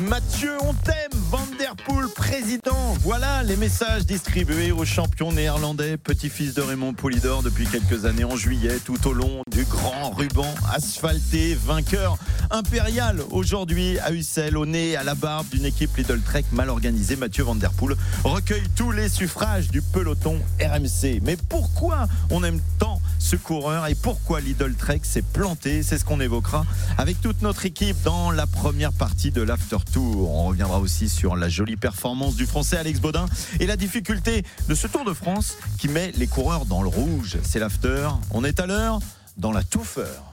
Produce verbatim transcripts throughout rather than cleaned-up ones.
Mathieu, on t'aime, Van Der Poel, président. Voilà les messages distribués aux champions néerlandais, petit-fils de Raymond Poulidor depuis quelques années en juillet, tout au long du grand ruban asphalté, vainqueur impérial aujourd'hui à Ussel, au nez, à la barbe d'une équipe Lidl Trek mal organisée. Mathieu Van Der Poel recueille tous les suffrages du peloton R M C. Mais pourquoi on aime tant ce coureur et pourquoi Lidl Trek s'est planté? C'est ce qu'on évoquera avec toute notre équipe dans la première partie de l'After Tour. On reviendra aussi sur la jolie performance du Français Alex Baudin et la difficulté de ce Tour de France qui met les coureurs dans le rouge. C'est l'After. On est à l'heure dans la Touffeur.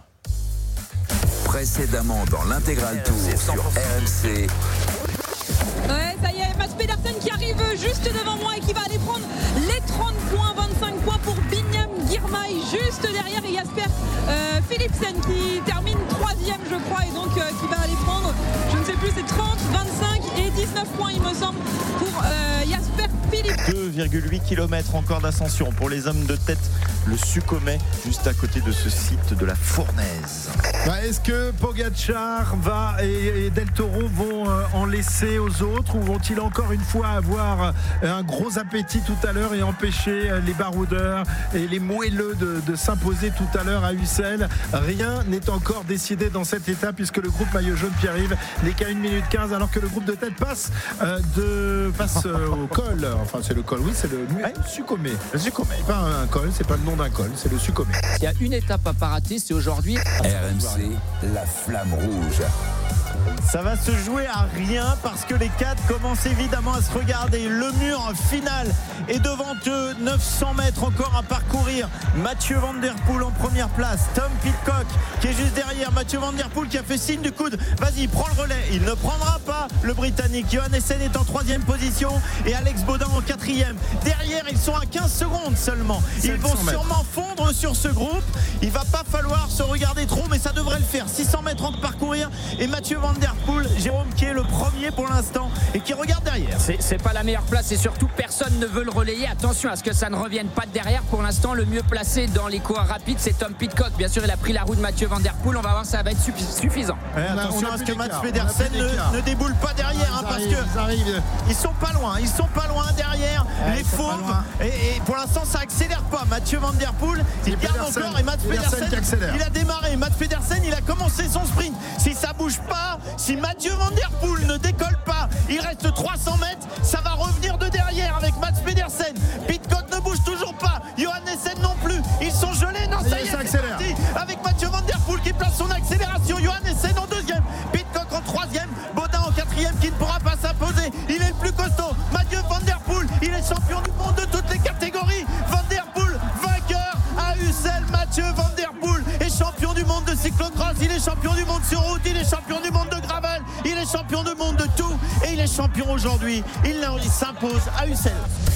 Précédemment dans l'intégral Tour sur R M C. Ouais, ça y est, Mats Pedersen qui arrive juste devant moi et qui va aller prendre les trente points, vingt-cinq points pour Binyam Girmay. Juste derrière, et Jasper euh, Philipsen qui termine troisième, je crois, et donc euh, qui va aller prendre, je ne sais plus, c'est trente, vingt-cinq et dix-neuf points, il me semble, pour euh, Jasper Philipsen. deux virgule huit kilomètres encore d'ascension pour les hommes de tête. Le Succomet, juste à côté de ce site de la Fournaise. Bah, est-ce que Pogacar va et, et Del Toro vont euh, en laisser aux autres, ou vont-ils encore une fois avoir euh, un gros appétit tout à l'heure et empêcher euh, les baroudeurs et les moelleux de, de s'imposer tout à l'heure à Ussel? Rien n'est encore décidé dans cette étape puisque le groupe maillot jaune Pierre-Yves n'est qu'à une minute quinze alors que le groupe de tête passe, euh, de, passe euh, au col. Enfin, c'est le col, oui, c'est le ouais. Succomet. Le Succomet. Pas un col, c'est pas le nom d'un col, c'est le Succomet. Il y a une étape à pas rater, c'est aujourd'hui. R M C, la flamme rouge. Ça va se jouer à rien parce que les quatre commencent évidemment à se regarder. Le mur final est devant eux, neuf cents mètres encore à parcourir. Mathieu Van Der Poel en première place, Tom Pidcock qui est juste derrière. Mathieu Van Der Poel qui a fait signe du coude. Vas-y, prends le relais. Il ne prendra pas le Britannique. Johan Essen est en troisième position et Alex Baudin en quatrième. Derrière, ils sont à quinze secondes seulement. Ils vont sûrement fondre sur ce groupe. Il va pas falloir se regarder trop, mais ça devrait le faire. six cents mètres à parcourir et Mathieu Van Der Poel, Jérôme qui est le premier pour l'instant et qui regarde derrière. C'est, c'est pas la meilleure place et surtout personne ne veut le relayer. Attention à ce que ça ne revienne pas de derrière. Pour l'instant, le mieux placé dans les coureurs rapides, c'est Tom Pidcock. Bien sûr, il a pris la roue de Mathieu Van Der Poel. On va voir, ça va être suffisant. Ouais, attention à ce que Mats Pedersen ne, ne déboule pas derrière, hein, parce que ils sont pas loin. Ils sont pas loin derrière. Ouais, les fauves. Et, et pour l'instant, ça accélère pas. Mathieu Van Der Poel, il garde Pedersen, encore et Mats Pedersen, Pedersen il a démarré. Mats Pedersen, il a commencé son sprint. Si ça bouge pas, si Mathieu Van Der Poel ne décolle pas, il reste trois cents mètres, ça va revenir de derrière avec Mats Pedersen. Pidcock ne bouge toujours pas, Johan Essen non plus, ils sont gelés, non ça y est, ça accélère. Parti avec Mathieu Van Der Poel qui place son accélération, Johan Essen en deuxième, Pidcock en troisième, Baudin en quatrième qui ne pourra pas s'imposer, il est le plus costaud, Mathieu Van Der Poel, il est champion du monde de toutes les catégories, Van Der Poel vainqueur à Ussel, Mathieu Van Der Poel est champion du monde de cyclocross, il est champion du monde sur route, il est champion du monde de gravel, il est champion du monde de tout et il est champion aujourd'hui. Il, il s'impose à Ussel.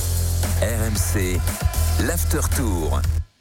R M C, l'After Tour.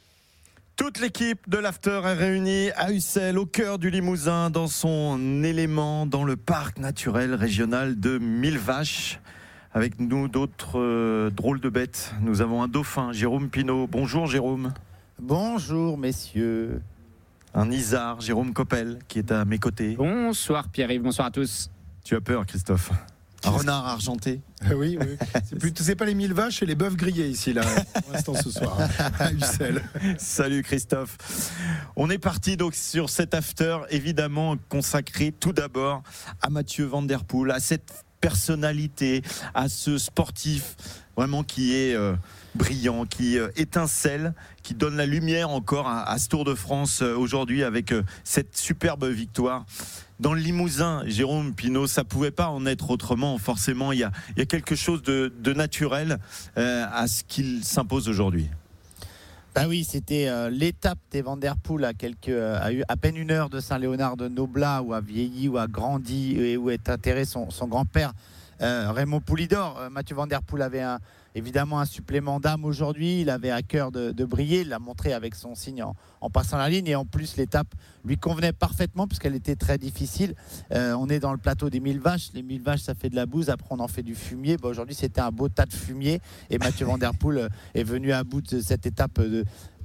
Toute l'équipe de l'After est réunie à Ussel, au cœur du Limousin, dans son élément, dans le parc naturel régional de Mille Vaches. Avec nous d'autres euh, drôles de bêtes. Nous avons un dauphin, Jérôme Pinault. Bonjour Jérôme. Bonjour messieurs. Un isard, Jérôme Coppel, qui est à mes côtés. Bonsoir Pierre-Yves, bonsoir à tous. Tu as peur Christophe? Un renard argenté. Oui, oui. C'est, plus, c'est pas les mille vaches et les bœufs grillés ici, là, pour l'instant ce soir, à Ussel. Salut Christophe. On est parti donc sur cet after, évidemment consacré tout d'abord à Mathieu Van Der Poel, à cette personnalité, à ce sportif vraiment qui est euh, brillant, qui euh, étincelle, qui donne la lumière encore à, à ce Tour de France euh, aujourd'hui avec euh, cette superbe victoire. Dans le Limousin, Jérôme Pinault, ça ne pouvait pas en être autrement. Forcément, il y a, il y a quelque chose de, de naturel euh, à ce qu'il s'impose aujourd'hui. Bah oui, c'était euh, l'étape des Van Der Poel à, quelques, euh, à, à peine une heure de Saint-Léonard de Noblat, où a vieilli, où a grandi et où est enterré son, son grand-père euh, Raymond Poulidor. Euh, Mathieu Van Der Poel avait un, évidemment un supplément d'âme aujourd'hui. Il avait à cœur de, de briller. Il l'a montré avec son signe en, en passant la ligne. Et en plus, l'étape lui convenait parfaitement puisqu'elle était très difficile. Euh, on est dans le plateau des Mille Vaches. Les Mille Vaches, ça fait de la bouse. Après, on en fait du fumier. Bah, aujourd'hui, c'était un beau tas de fumier. Et Mathieu Van Der Poel est venu à bout de cette étape de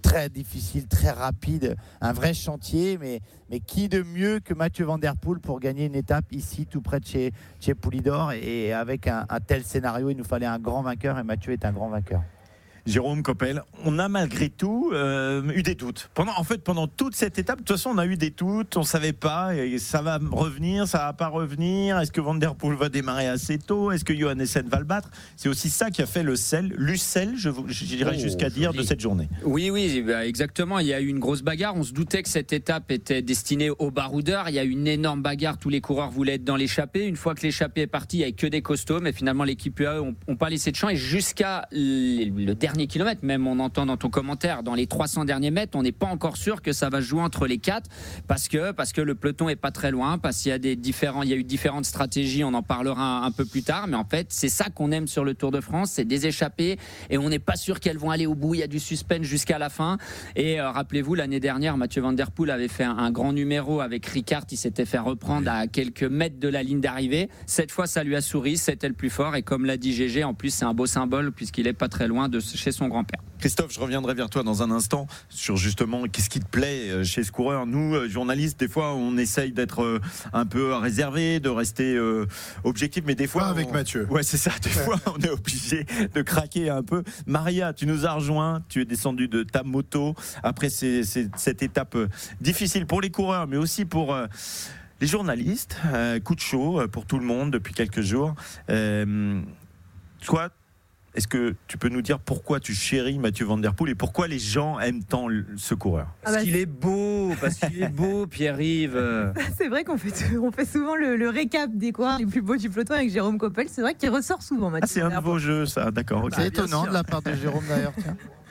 très difficile, très rapide, un vrai chantier, mais, mais qui de mieux que Mathieu Van Der Poel pour gagner une étape ici, tout près de chez, chez Poulidor, et avec un, un tel scénario, il nous fallait un grand vainqueur, et Mathieu est un grand vainqueur. Jérôme Coppel, on a malgré tout euh, eu des doutes. Pendant, en fait, pendant toute cette étape, de toute façon, on a eu des doutes, on ne savait pas, et ça va revenir, ça ne va pas revenir. Est-ce que Van Der Poel va démarrer assez tôt? Est-ce que Johannessen va le battre? C'est aussi ça qui a fait le sel, l'Ussel, je, je dirais oh, jusqu'à joli. dire, de cette journée. Oui, oui, bah exactement. Il y a eu une grosse bagarre. On se doutait que cette étape était destinée aux baroudeurs. Il y a eu une énorme bagarre. Tous les coureurs voulaient être dans l'échappée. Une fois que l'échappée est partie, il n'y avait que des costauds, mais finalement, l'équipe U A E n'a pas laissé de champ. Et jusqu'à le dernier kilomètre, même on entend dans ton commentaire, dans les trois cents derniers mètres, on n'est pas encore sûr que ça va jouer entre les quatre, parce que, parce que le peloton est pas très loin, parce qu'il y a des différents, il y a eu différentes stratégies, on en parlera un, un peu plus tard, mais en fait c'est ça qu'on aime sur le Tour de France, c'est des échappées, et on n'est pas sûr qu'elles vont aller au bout, il y a du suspense jusqu'à la fin, et euh, rappelez-vous, l'année dernière, Mathieu Van Der Poel avait fait un, un grand numéro avec Ricard, il s'était fait reprendre à quelques mètres de la ligne d'arrivée. Cette fois ça lui a souri, c'était le plus fort, et comme l'a dit Gégé, en plus c'est un beau symbole puisqu'il est pas très loin de chez son grand-père. Christophe, je reviendrai vers toi dans un instant sur justement qu'est-ce qui te plaît chez ce coureur. Nous, journalistes, des fois, on essaye d'être un peu réservé, de rester objectif, mais des fois... Pas avec on... Mathieu. Ouais, c'est ça. Des fois, on est obligé de craquer un peu. Maria, tu nous as rejoint, tu es descendu de ta moto après ces, ces, cette étape difficile pour les coureurs, mais aussi pour... les journalistes. Euh, coup de chaud pour tout le monde depuis quelques jours. Euh, toi, est-ce que tu peux nous dire pourquoi tu chéris Mathieu Van Der Poel et pourquoi les gens aiment tant ce coureur? Parce ah bah, qu'il est beau, parce qu'il est beau, Pierre-Yves. C'est vrai qu'on fait, on fait souvent le, le récap des coureurs les plus beaux du peloton avec Jérôme Coppel. C'est vrai qu'il ressort souvent, Mathieu. Ah, c'est un de vos jeux, ça, d'accord. Okay. C'est étonnant de la part de Jérôme d'ailleurs. Tiens.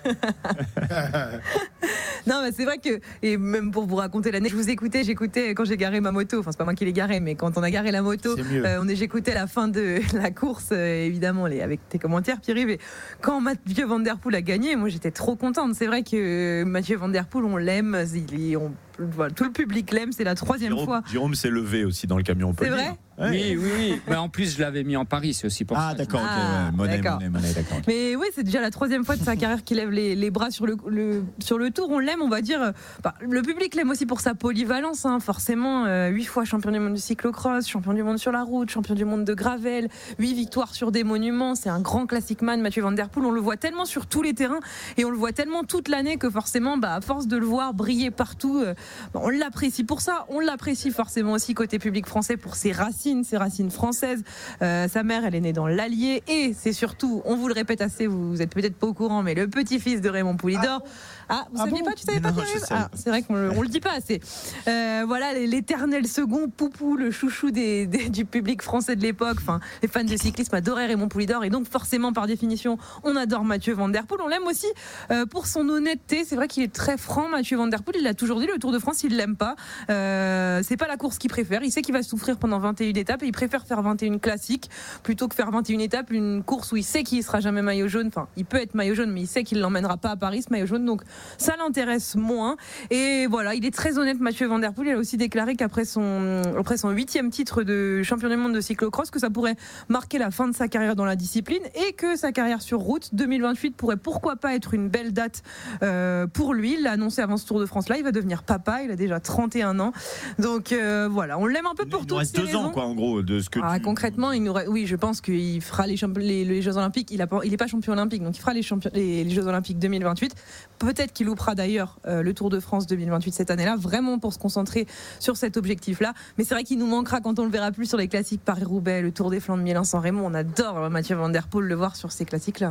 Non, mais c'est vrai que, et même pour vous raconter l'année, je vous écoutais, j'écoutais quand j'ai garé ma moto, enfin c'est pas moi qui l'ai garé, mais quand on a garé la moto, euh, on est, j'écoutais la fin de la course, euh, évidemment, les, avec tes commentaires, Pierre-Yves, et quand Mathieu Van Der Poel a gagné, moi j'étais trop contente. C'est vrai que Mathieu Van Der Poel, on l'aime, il, on, voilà, tout le public l'aime, c'est la troisième Jérôme, fois. Jérôme s'est levé aussi dans le camion. C'est vrai? Ouais. Oui, oui, oui. Mais en plus, je l'avais mis en Paris, c'est aussi pour ah, ça. D'accord, ah, okay. monnaie, d'accord, monnaie, monnaie, d'accord. Mais oui, c'est déjà la troisième fois de sa carrière qu'il lève les, les bras sur le, le, sur le Tour. On l'aime, on va dire. Bah, le public l'aime aussi pour sa polyvalence, hein, forcément. Euh, huit fois champion du monde du cyclocross, champion du monde sur la route, champion du monde de gravel, huit victoires sur des monuments. C'est un grand classic man, Mathieu Van Der Poel. On le voit tellement sur tous les terrains et on le voit tellement toute l'année que forcément, bah, à force de le voir briller partout, euh, bah, on l'apprécie pour ça. On l'apprécie forcément aussi côté public français pour ses racines, ses racines françaises. Euh, sa mère, elle est née dans l'Allier et c'est surtout, on vous le répète assez, vous, vous êtes peut-être pas au courant, mais le petit-fils de Raymond Poulidor. Ah, vous ah saviez bon pas, tu savais non, pas ah, c'est vrai qu'on le, on le dit pas assez. Euh, voilà, l'éternel second Poupou, le chouchou des, des, du public français de l'époque. Enfin, les fans de cyclisme adoraient Raymond Poulidor et donc forcément, par définition, on adore Mathieu Van Der Poel. On l'aime aussi euh, pour son honnêteté. C'est vrai qu'il est très franc, Mathieu Van Der Poel. Il l'a toujours dit, le Tour de France, il l'aime pas. Euh, c'est pas la course qu'il préfère. Il sait qu'il va souffrir pendant vingt et une étapes et il préfère faire vingt et une classiques plutôt que faire vingt et une étapes, une course où il sait qu'il sera jamais maillot jaune. Enfin, il peut être maillot jaune, mais il sait qu'il l'emmènera pas à Paris, ce maillot jaune. Donc ça l'intéresse moins. Et voilà, il est très honnête, Mathieu Van Der Poel. Il a aussi déclaré qu'après son après son huitième titre de champion du monde de cyclocross, que ça pourrait marquer la fin de sa carrière dans la discipline et que sa carrière sur route deux mille vingt-huit pourrait pourquoi pas être une belle date euh, pour lui. Il l'a annoncé avant ce Tour de France là. Il va devenir papa. Il a déjà trente et un ans. Donc euh, voilà, on l'aime un peu pour il toutes reste ces deux raisons. ans, quoi, en gros, de ce que ah, tu... concrètement, il nous reste, oui, je pense qu'il fera les, champ... les, les Jeux Olympiques. Il a pas, il est pas champion olympique, donc il fera les, champion... les, les Jeux Olympiques deux mille vingt-huit. Peut-être qu'il loupera d'ailleurs euh, le Tour de France deux mille vingt-huit cette année-là, vraiment pour se concentrer sur cet objectif-là. Mais c'est vrai qu'il nous manquera quand on le verra plus sur les classiques Paris-Roubaix, le Tour des Flandres, Milan-San Remo. On adore Mathieu Van Der Poel le voir sur ces classiques-là.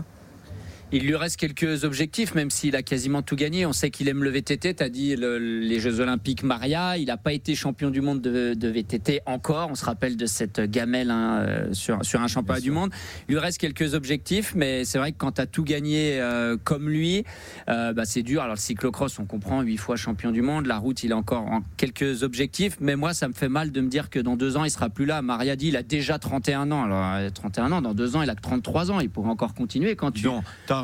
Il lui reste quelques objectifs, même s'il a quasiment tout gagné. On sait qu'il aime le V T T. Tu as dit le, les Jeux Olympiques Maria. Il n'a pas été champion du monde de, de V T T encore. On se rappelle de cette gamelle hein, sur, sur un championnat du monde. Il lui reste quelques objectifs, mais c'est vrai que quand tu as tout gagné euh, comme lui, euh, bah, c'est dur. Alors le cyclocross, on comprend, huit fois champion du monde. La route, il a encore en quelques objectifs. Mais moi, ça me fait mal de me dire que dans deux ans, il ne sera plus là. Maria dit il a déjà trente et un ans. Alors trente et un ans, dans deux ans, il a que trente-trois ans. Il pourrait encore continuer quand tu... Non, t'as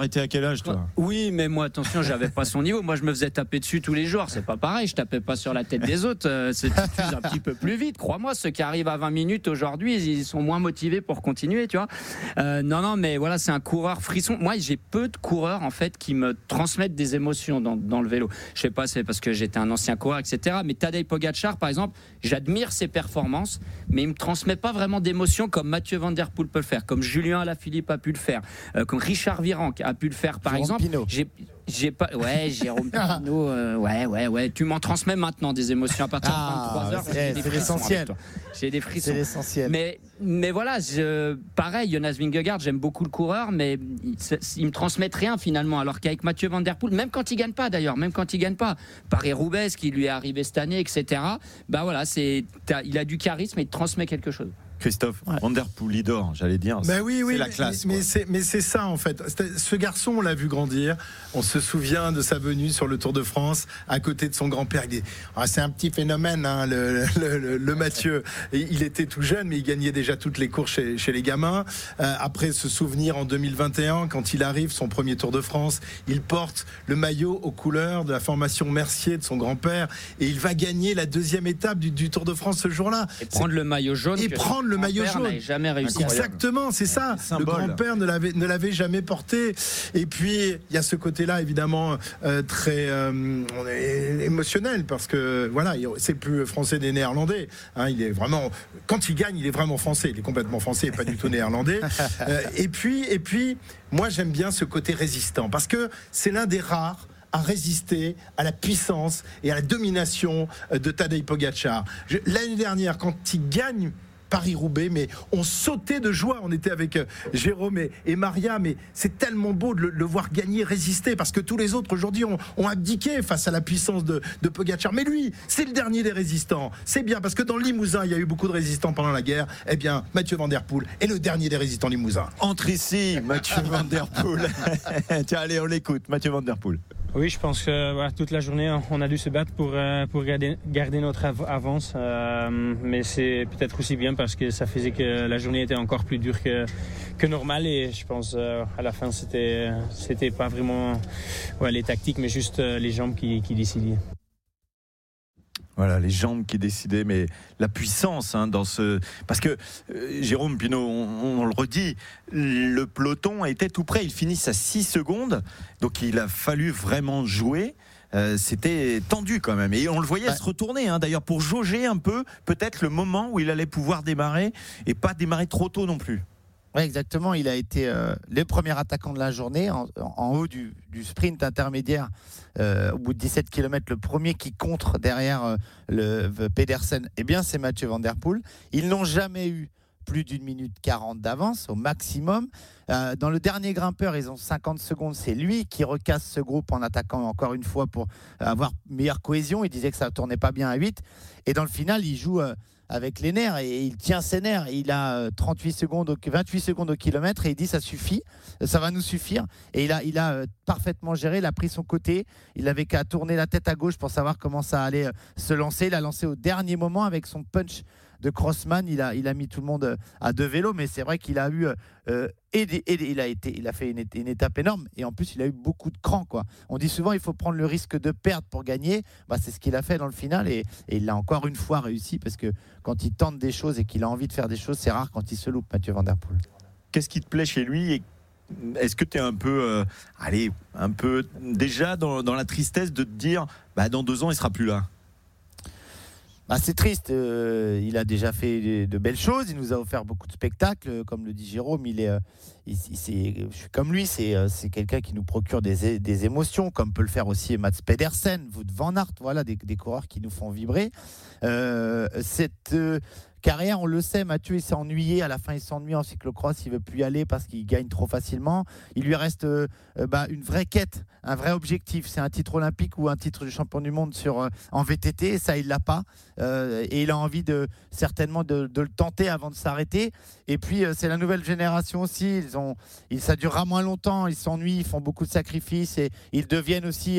arrêté à quel âge, toi ? Oui, mais moi, attention, j'avais pas son niveau. Moi, je me faisais taper dessus tous les jours. C'est pas pareil. Je tapais pas sur la tête des autres. Euh, c'est tu t'uses un petit peu plus vite. Crois-moi, ceux qui arrivent à vingt minutes aujourd'hui, ils sont moins motivés pour continuer, tu vois. Euh, non, non, mais voilà, c'est un coureur frisson. Moi, j'ai peu de coureurs, en fait, qui me transmettent des émotions dans, dans le vélo. Je sais pas, c'est parce que j'étais un ancien coureur, et cetera. Mais Tadej Pogačar, par exemple, j'admire ses performances, mais il me transmet pas vraiment d'émotions comme Mathieu Van Der Poel peut le faire, comme Julien Alaphilippe a pu le faire, euh, comme Richard Virenque a pu le faire, par Jérôme exemple. Pinault. J'ai, j'ai pas, ouais, Jérôme Pinault, euh, ouais, ouais, ouais. Tu m'en transmets maintenant des émotions à partir Ah, de vingt-trois heures. c'est- J'ai des c'est frissons l'essentiel. avec toi. J'ai des frissons. C'est l'essentiel. Mais, mais voilà, je, pareil, Jonas Vingegaard, j'aime beaucoup le coureur, mais il, il me transmet rien finalement. Alors qu'avec Mathieu Van Der Poel, même quand il gagne pas d'ailleurs, même quand il gagne pas, Paris-Roubaix, ce qui lui est arrivé cette année, et cetera. Bah voilà, c'est, il a du charisme et il transmet quelque chose. Christophe, Ouais. Van Der Poel, leader, j'allais dire. Ben c'est, oui, oui, c'est la mais- classe. Mais, quoi. c'est, mais c'est ça en fait. C'est- Ce garçon, on l'a vu grandir. On se souvient de sa venue sur le Tour de France à côté de son grand-père. Il est- ah, c'est un petit phénomène, hein, le, le, le- le Mathieu. Et il était tout jeune, mais il gagnait déjà toutes les courses chez, chez les gamins. Euh, après, se souvenir en deux mille vingt et un, quand il arrive, son premier Tour de France, il porte le maillot aux couleurs de la formation Mercier de son grand-père et il va gagner la deuxième étape du, du Tour de France ce jour-là. Et prendre le maillot jaune. Et que prendre son le maillot grand-père jaune. n'avait jamais réussi. à faire. Exactement, c'est ça. Le symbole. grand-père ne l'avait, ne l'avait jamais porté. Et puis, il y a ce côté-là, évidemment, euh, très euh, on est émotionnel, parce que, voilà, il- c'est plus français des néerlandais. Hein, il est vraiment, quand il gagne, il est vraiment français. Il est complètement français et pas du tout néerlandais. Euh, et puis, et puis, moi, j'aime bien ce côté résistant, parce que c'est l'un des rares à résister à la puissance et à la domination de Tadej Pogačar. Je- L'année dernière, quand il gagne Paris-Roubaix, mais on sautait de joie. On était avec euh, Jérôme et, et Maria, mais c'est tellement beau de le, le voir gagner, résister, parce que tous les autres aujourd'hui ont, ont abdiqué face à la puissance de, de Pogačar. Mais lui, c'est le dernier des résistants. C'est bien, parce que dans le Limousin, il y a eu beaucoup de résistants pendant la guerre. Eh bien, Mathieu Van Der Poel est le dernier des résistants limousin. Entre ici, Mathieu Van Der Poel. Tiens, allez, on l'écoute, Mathieu Van Der Poel. Oui, je pense que voilà, toute la journée, on a dû se battre pour, euh, pour garder, garder notre av- avance. Euh, mais c'est peut-être aussi bien parce que ça faisait que la journée était encore plus dure que, que normal. Et je pense euh, à la fin, c'était, c'était pas vraiment ouais, les tactiques, mais juste euh, les jambes qui, qui décidaient. Voilà, les jambes qui décidaient, mais la puissance hein, dans ce... Parce que, euh, Jérôme Pinault, on, on le redit, le peloton était tout près, ils finissent à six secondes, donc il a fallu vraiment jouer. Euh, c'était tendu quand même, et on le voyait Ouais. se retourner, hein, d'ailleurs, pour jauger un peu, peut-être le moment où il allait pouvoir démarrer, et pas démarrer trop tôt non plus. Oui, exactement. Il a été euh, le premier attaquant de la journée, en, en haut du, du sprint intermédiaire, euh, au bout de dix-sept kilomètres. Le premier qui contre derrière euh, le, le Pedersen, eh bien, c'est Mathieu Van Der Poel. Ils n'ont jamais eu plus d'une minute quarante d'avance au maximum. Euh, dans le dernier grimpeur, ils ont cinquante secondes. C'est lui qui recasse ce groupe en attaquant encore une fois pour avoir meilleure cohésion. Il disait que ça ne tournait pas bien à huit. Et dans le final, il joue... Euh, avec les nerfs, et il tient ses nerfs. Il a trente-huit secondes au, vingt-huit secondes au kilomètre et il dit ça suffit, ça va nous suffire. Et il a, il a parfaitement géré, il a pris son côté, il avait qu'à tourner la tête à gauche pour savoir comment ça allait se lancer. Il a lancé au dernier moment avec son punch de crossman, il a, il a mis tout le monde à deux vélos, mais c'est vrai qu'il a eu euh, et, des, et des, il a été, il a fait une, une étape énorme, et en plus il a eu beaucoup de cran, quoi. On dit souvent il faut prendre le risque de perdre pour gagner. Bah, c'est ce qu'il a fait dans le final, et, et il l'a encore une fois réussi, parce que quand il tente des choses et qu'il a envie de faire des choses, c'est rare quand il se loupe, Mathieu Van Der Poel. Qu'est-ce qui te plaît chez lui et est-ce que tu es un peu, euh, allez, un peu déjà dans, dans la tristesse de te dire, bah, dans deux ans il sera plus là? Bah, c'est triste, euh, il a déjà fait de, de belles choses, il nous a offert beaucoup de spectacles, comme le dit Jérôme, il est, euh, il, il, c'est, je suis comme lui, c'est, euh, c'est quelqu'un qui nous procure des, des émotions, comme peut le faire aussi Mats Pedersen, Wout van Aert, voilà, des, des coureurs qui nous font vibrer. Euh, cette euh, carrière, on le sait, Mathieu il s'est ennuyé, à la fin il s'ennuie en cyclocross, il veut plus y aller parce qu'il gagne trop facilement. Il lui reste euh, bah, une vraie quête, un vrai objectif, c'est un titre olympique ou un titre de champion du monde sur, euh, en V T T, et ça il l'a pas, euh, et il a envie de, certainement de, de le tenter avant de s'arrêter. Et puis euh, c'est la nouvelle génération aussi, ils ont, ils, ça durera moins longtemps, ils s'ennuient, ils font beaucoup de sacrifices et ils deviennent aussi euh,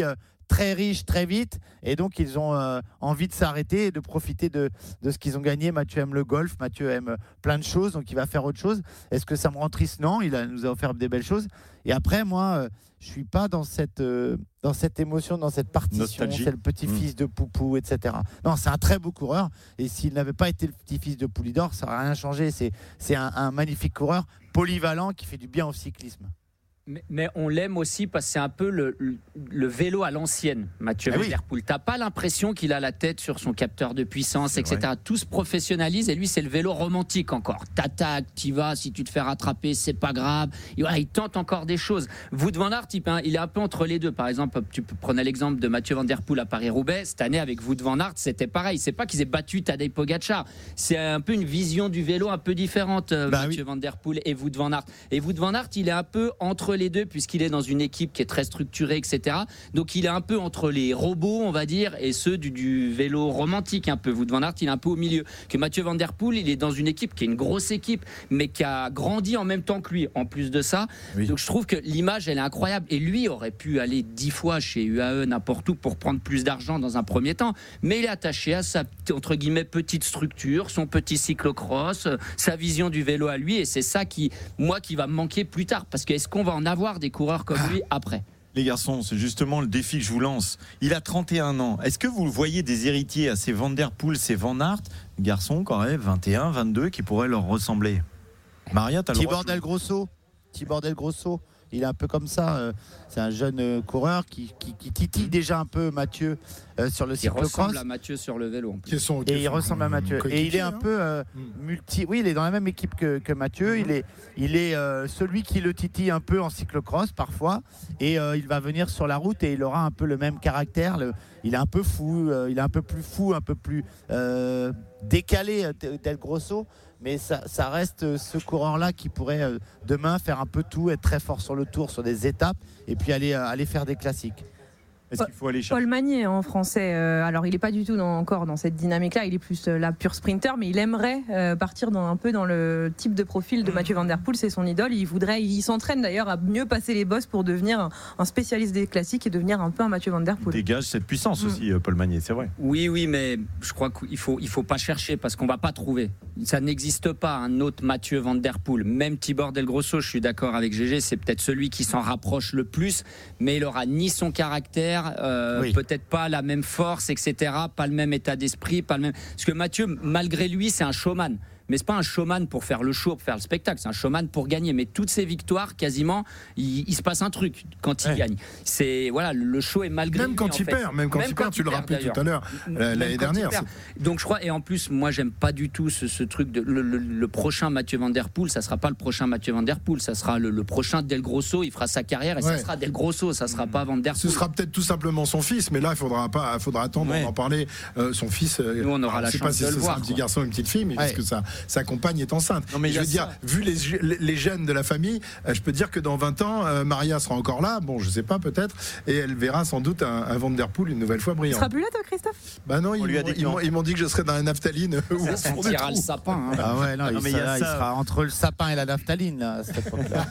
très riche très vite et donc ils ont euh, envie de s'arrêter et de profiter de, de ce qu'ils ont gagné. Mathieu aime le golf, Mathieu aime plein de choses, donc il va faire autre chose. Est-ce que ça me rend triste? Non, il a, nous a offert des belles choses. Et après, moi, euh, je suis pas dans cette, euh, dans cette émotion, dans cette partition. Nostalgie. C'est le petit-fils mmh. de Poupou, et cetera. Non, c'est un très beau coureur. Et s'il n'avait pas été le petit-fils de Poulidor, ça n'aurait rien changé. C'est, c'est un, un magnifique coureur, polyvalent, qui fait du bien au cyclisme. Mais, mais on l'aime aussi parce que c'est un peu le, le, le vélo à l'ancienne, Mathieu ah Van Der Poel. Oui. T'as pas l'impression qu'il a la tête sur son capteur de puissance, c'est et cetera. Vrai. Tout se professionnalise et lui, c'est le vélo romantique encore. T'attaques, t'y vas, si tu te fais rattraper, c'est pas grave. Et voilà, il tente encore des choses. Wout van Aert, il, il est un peu entre les deux. Par exemple, tu prenais l'exemple de Mathieu Van Der Poel à Paris-Roubaix. Cette année, avec Wout van Aert, c'était pareil. C'est pas qu'ils aient battu Tadej Pogačar. C'est un peu une vision du vélo un peu différente, bah Mathieu oui. Van Der Poel et Wout van Aert. Et Wout van Aert, il est un peu entre les deux puisqu'il est dans une équipe qui est très structurée, et cetera. Donc il est un peu entre les robots, on va dire, et ceux du, du vélo romantique un peu. Wout van Aert, il est un peu au milieu. Que Mathieu Van Der Poel, il est dans une équipe qui est une grosse équipe, mais qui a grandi en même temps que lui. En plus de ça, oui. Donc je trouve que l'image, elle est incroyable. Et lui aurait pu aller dix fois chez U A E, n'importe où, pour prendre plus d'argent dans un premier temps. Mais il est attaché à sa, entre guillemets, petite structure, son petit cyclocross, sa vision du vélo à lui. Et c'est ça qui, moi, qui va me manquer plus tard. Parce que est-ce qu'on va en avoir des coureurs comme lui après? Les garçons, c'est justement le défi que je vous lance. Il a trente et un ans. Est-ce que vous voyez des héritiers à ces Van Der Poel, ces Van Aert, garçons quand même, vingt et un, vingt-deux, qui pourraient leur ressembler? Maria, t'as le droit. Tibor Del Grosso. Tibor Del Grosso. Il est un peu comme ça. Euh, c'est un jeune euh, coureur qui, qui, qui titille déjà un peu Mathieu euh, sur le cyclocross. Il ressemble à Mathieu sur le vélo. En plus. Sont, et il ressemble à Mathieu. Et il est un peu euh, multi. Oui, il est dans la même équipe que, que Mathieu. Il est, il est euh, celui qui le titille un peu en cyclocross parfois. Et euh, il va venir sur la route et il aura un peu le même caractère. Le, il est un peu fou. Euh, il est un peu plus fou, un peu plus euh, décalé, Del Grosso. Mais ça, ça reste ce coureur-là qui pourrait euh, demain faire un peu tout, être très fort sur le tour, sur des étapes, et puis aller, euh, aller faire des classiques. Est-ce qu'il faut aller chercher Paul Magnier en français, euh, alors il n'est pas du tout dans, encore dans cette dynamique-là, il est plus euh, la pure sprinter, mais il aimerait euh, partir dans, un peu dans le type de profil de Mathieu Van Der Poel, c'est son idole. Il voudrait, il s'entraîne d'ailleurs à mieux passer les bosses pour devenir un, un spécialiste des classiques et devenir un peu un Mathieu Van Der Poel. Il dégage cette puissance mmh. aussi, Paul Magnier, c'est vrai. Oui, oui, mais je crois qu'il faut, il faut pas chercher parce qu'on va pas trouver. Ça n'existe pas un autre Mathieu Van Der Poel. Même Tibor Del Grosso, je suis d'accord avec G G, c'est peut-être celui qui s'en rapproche le plus, mais il aura ni son caractère. Euh, oui. Peut-être pas la même force, et cetera. Pas le même état d'esprit, pas le même. Parce que Mathieu, malgré lui, c'est un showman. Mais c'est pas un showman pour faire le show, pour faire le spectacle. C'est un showman pour gagner. Mais toutes ses victoires, quasiment, il, il se passe un truc quand il ouais. gagne. C'est voilà, le show est malgré même lui. Quand il perd, même quand même il perd, tu le rappelais tout à l'heure euh, l'année dernière. Donc je crois. Et en plus, moi, j'aime pas du tout ce, ce truc de le, le, le prochain Mathieu Van Der Poel. Ça sera pas le prochain Mathieu Van Der Poel. Ça sera le, le prochain Del Grosso. Il fera sa carrière et ouais. ça sera Del Grosso. Ça sera pas Van Der Poel. Ce sera peut-être tout simplement son fils, mais là, il faudra pas, il faudra attendre ouais. d'en parler. Euh, son fils. Nous, on aura la chance pas si de le voir. Un petit garçon, une petite fille, mais parce que sa sa compagne est enceinte. Non, mais je veux dire, vu les, les gènes de la famille, euh, je peux dire que dans vingt ans, euh, Maria sera encore là, bon, je sais pas, peut-être, et elle verra sans doute un, un Van Der Poel une nouvelle fois brillant. Tu seras plus là, toi, Christophe? Bah non, ils, m'ont, ils, m'ont, ils m'ont dit que je serais dans la naphtaline. Ça sentira le sapin. Hein. Ah ouais, non, non il, mais sera, là, il sera entre le sapin et la naphtaline, là, à cette époque-là.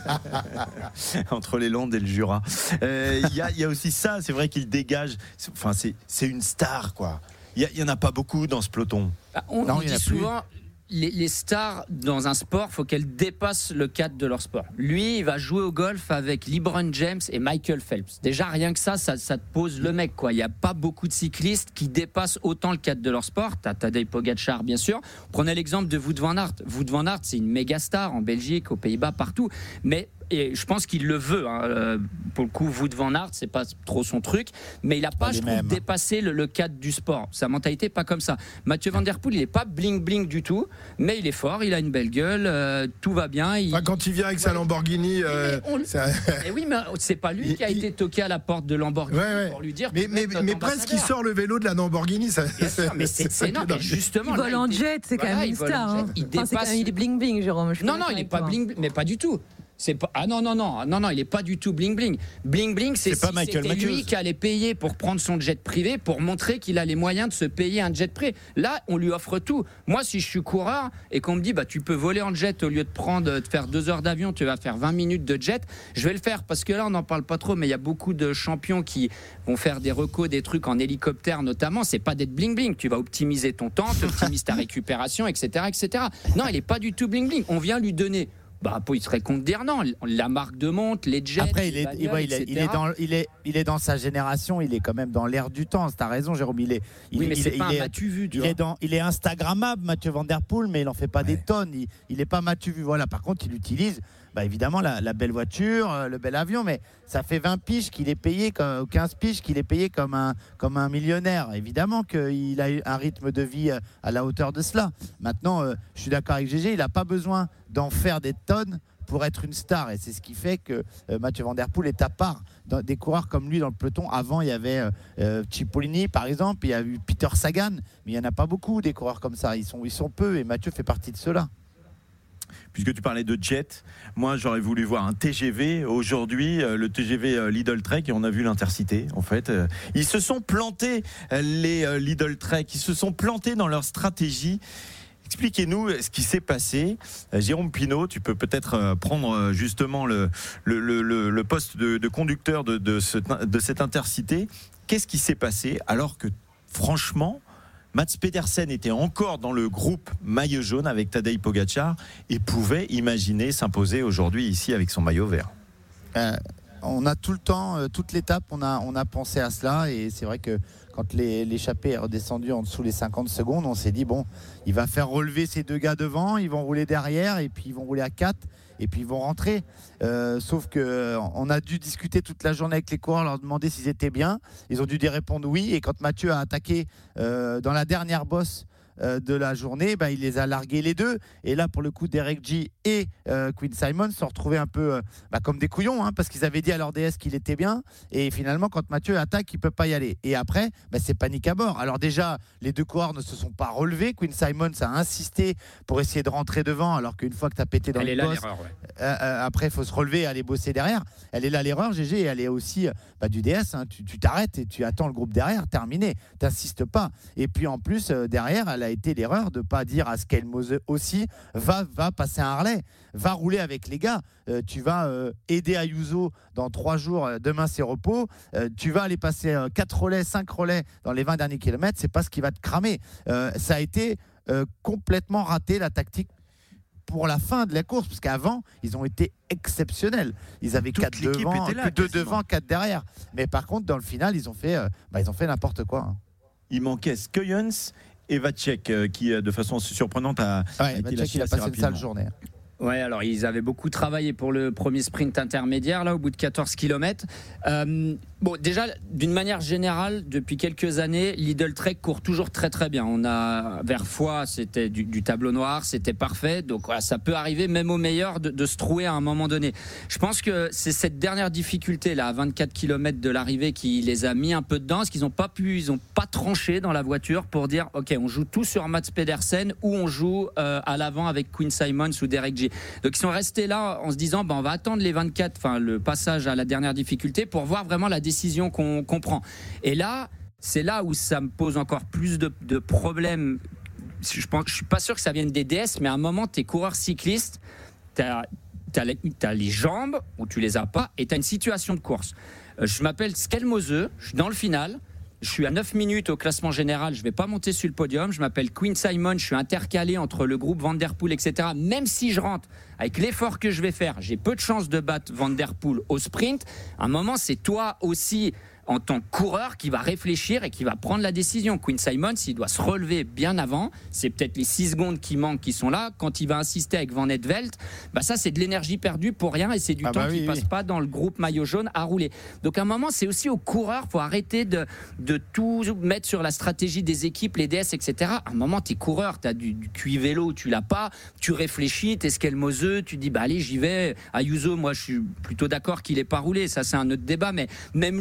Entre les Landes et le Jura. Il euh, y, y a aussi ça, c'est vrai qu'il dégage, enfin, c'est, c'est une star, quoi. Il y, y en a pas beaucoup dans ce peloton. Bah, on non, on dit souvent... Les, les stars dans un sport, il faut qu'elles dépassent le cadre de leur sport. Lui, il va jouer au golf avec LeBron James et Michael Phelps. Déjà, rien que ça, ça, ça te pose le mec, quoi. Il n'y a pas beaucoup de cyclistes qui dépassent autant le cadre de leur sport. T'as Tadej Pogačar, bien sûr. Prenez l'exemple de Wout van Aert. Wout van Aert, c'est une méga star en Belgique, aux Pays-Bas, partout. Mais et je pense qu'il le veut. Hein. Pour le coup, Wout van Aert, c'est pas trop son truc, mais il n'a pas, pas je trouve, dépassé le, le cadre du sport. Sa mentalité n'est pas comme ça. Mathieu Van Der Poel, il n'est pas bling bling du tout, mais il est fort, il a une belle gueule, euh, tout va bien. Il... Enfin, quand il vient avec ouais. sa Lamborghini, euh, on... ça... et oui, mais c'est pas lui qui a été toqué à la porte de Lamborghini ouais, ouais. pour lui dire. Mais, mais, mais presque il sort le vélo de la Lamborghini, ça. Sûr, mais c'est, c'est énorme. Justement, il vole en jet, c'est quand même une star. Il dépasse. Il est bling bling, Jérôme. Non, non, il n'est pas bling, mais pas du tout. C'est pas... Ah non, non, non, non, non, il n'est pas du tout bling-bling. Bling-bling, c'est, c'est pas si Michael c'était Matthews. lui qui allait payer pour prendre son jet privé, pour montrer qu'il a les moyens de se payer un jet privé. Là, on lui offre tout. Moi, si je suis coureur et qu'on me dit, bah, tu peux voler en jet au lieu de prendre, de faire deux heures d'avion, tu vas faire vingt minutes de jet, je vais le faire parce que là, on n'en parle pas trop, mais il y a beaucoup de champions qui vont faire des recos, des trucs en hélicoptère notamment. C'est pas d'être bling-bling. Tu vas optimiser ton temps, tu optimises ta récupération, et cetera, et cetera. Non, il n'est pas du tout bling-bling. On vient lui donner. Bah, il serait con de dire non. La marque de montre, les jets. Après, il est, bagnoles, ouais, il, est, il, est dans, il, est, il est dans sa génération, il est quand même dans l'air du temps. T'as raison, Jérôme. Il est, il, oui, mais il, c'est il, pas il un est, Mathieu Vu, tu il vois. est, dans, il est Instagrammable, Mathieu Van Der Poel, mais il en fait pas ouais. des tonnes. Il, il est pas Mathieu Vu. Voilà. Par contre, il utilise bah, évidemment la, la belle voiture, le bel avion, mais ça fait vingt piges qu'il est payé, comme, quinze piges qu'il est payé comme un, comme un millionnaire. Évidemment qu'il a eu un rythme de vie à la hauteur de cela. Maintenant, euh, je suis d'accord avec Gégé, il n'a pas besoin d'en faire des tonnes pour être une star, et c'est ce qui fait que euh, Mathieu Van Der Poel est à part dans des coureurs comme lui dans le peloton. Avant, il y avait euh, Cipollini par exemple, il y a eu Peter Sagan, mais il n'y en a pas beaucoup des coureurs comme ça, ils sont, ils sont peu, et Mathieu fait partie de ceux-là. Puisque tu parlais de jet, moi j'aurais voulu voir un T G V aujourd'hui, euh, le T G V euh, Lidl Trek, et on a vu l'Intercité en fait. Euh, ils se sont plantés, euh, les euh, Lidl Trek, ils se sont plantés dans leur stratégie. Expliquez-nous ce qui s'est passé. Jérôme Pinault, tu peux peut-être prendre justement le, le, le, le poste de, de conducteur de, de, ce, de cette Intercité. Qu'est-ce qui s'est passé alors que, franchement, Mats Pedersen était encore dans le groupe maillot jaune avec Tadej Pogačar et pouvait imaginer s'imposer aujourd'hui ici avec son maillot vert? euh, On a tout le temps, euh, toute l'étape, on a, on a pensé à cela, et c'est vrai que quand les, l'échappée est redescendue en dessous les cinquante secondes, on s'est dit bon, il va faire relever ces deux gars devant, ils vont rouler derrière, et puis ils vont rouler à quatre, et puis ils vont rentrer. Euh, sauf qu'on a dû discuter toute la journée avec les coureurs, leur demander s'ils étaient bien. Ils ont dû répondre oui, et quand Mathieu a attaqué euh, dans la dernière bosse de la journée, bah, il les a largués les deux, et là pour le coup Derek G et euh, Quinn Simon se sont retrouvés un peu euh, bah, comme des couillons, hein, parce qu'ils avaient dit à leur D S qu'il était bien, et finalement quand Mathieu attaque il peut pas y aller, et après bah, c'est panique à bord. Alors déjà les deux coureurs ne se sont pas relevés, Quinn Simon a insisté pour essayer de rentrer devant, alors qu'une fois que tu as pété dans elle les est là, bosses, l'erreur, ouais. euh, euh, après il faut se relever et aller bosser derrière. Elle est là l'erreur, G G, et elle est aussi bah, du D S, hein. tu, tu t'arrêtes et tu attends le groupe derrière, terminé, t'insistes pas. Et puis en plus euh, derrière elle a été l'erreur de pas dire à Skel Mose aussi va, va passer un Harley, va rouler avec les gars, euh, tu vas euh, aider Ayuso dans trois jours, euh, demain c'est repos, euh, tu vas aller passer euh, quatre relais, cinq relais dans les vingt derniers kilomètres, c'est pas ce qui va te cramer. Euh, ça a été euh, complètement raté la tactique pour la fin de la course, parce qu'avant ils ont été exceptionnels, ils avaient quatre devant, deux devant, quatre derrière, mais par contre dans le final ils ont fait, euh, bah, ils ont fait n'importe quoi, hein. Il manquait Skuyens et Vacek qui de façon surprenante a, ouais, a été lâché il a assez passé une sale journée. Ouais, alors ils avaient beaucoup travaillé pour le premier sprint intermédiaire, là, au bout de quatorze kilomètres. Euh, bon, déjà, d'une manière générale, depuis quelques années, Lidl Trek court toujours très très bien. On a, vers Foix, c'était du, du tableau noir, c'était parfait. Donc voilà, ça peut arriver, même au meilleur, de, de se trouer à un moment donné. Je pense que c'est cette dernière difficulté, là, à vingt-quatre kilomètres de l'arrivée, qui les a mis un peu dedans, parce qu'ils n'ont pas pu, ils n'ont pas tranché dans la voiture pour dire, ok, on joue tout sur Mats Pedersen, ou on joue euh, à l'avant avec Quinn Simons ou Derek G. Donc ils sont restés là en se disant bah, on va attendre les vingt-quatre, enfin le passage à la dernière difficulté pour voir vraiment la décision qu'on, qu'on prend. Et là, c'est là où ça me pose encore plus de, de problèmes. Je pense, je suis pas sûr que ça vienne des D S, mais à un moment, t'es coureur cycliste, t'as, t'as, les, t'as les jambes ou tu les as pas, et t'as une situation de course. Euh, je m'appelle Skel Mose, je suis dans le final. Je suis à neuf minutes au classement général, je ne vais pas monter sur le podium. Je m'appelle Quinn Simon, je suis intercalé entre le groupe Van Der Poel, et cetera. Même si je rentre, avec l'effort que je vais faire, j'ai peu de chances de battre Van Der Poel au sprint. À un moment, c'est toi aussi, en tant que coureur, qui va réfléchir et qui va prendre la décision. Quinn Simon, s'il doit se relever bien avant, c'est peut-être les six secondes qui manquent qui sont là. Quand il va insister avec Van Aert Velt, bah ça c'est de l'énergie perdue pour rien, et c'est du ah temps bah qui ne oui, passe oui. pas dans le groupe maillot jaune à rouler. Donc à un moment, c'est aussi aux coureurs, il faut arrêter de, de tout mettre sur la stratégie des équipes, les D S, et cetera. À un moment, tu es coureur, tu as du, du Q I vélo, tu l'as pas, tu réfléchis, tu es Skel Mose, tu dis bah allez, j'y vais. Ayuso, moi je suis plutôt d'accord qu'il n'ait pas roulé, ça c'est un autre débat, mais même lui, il aurait pu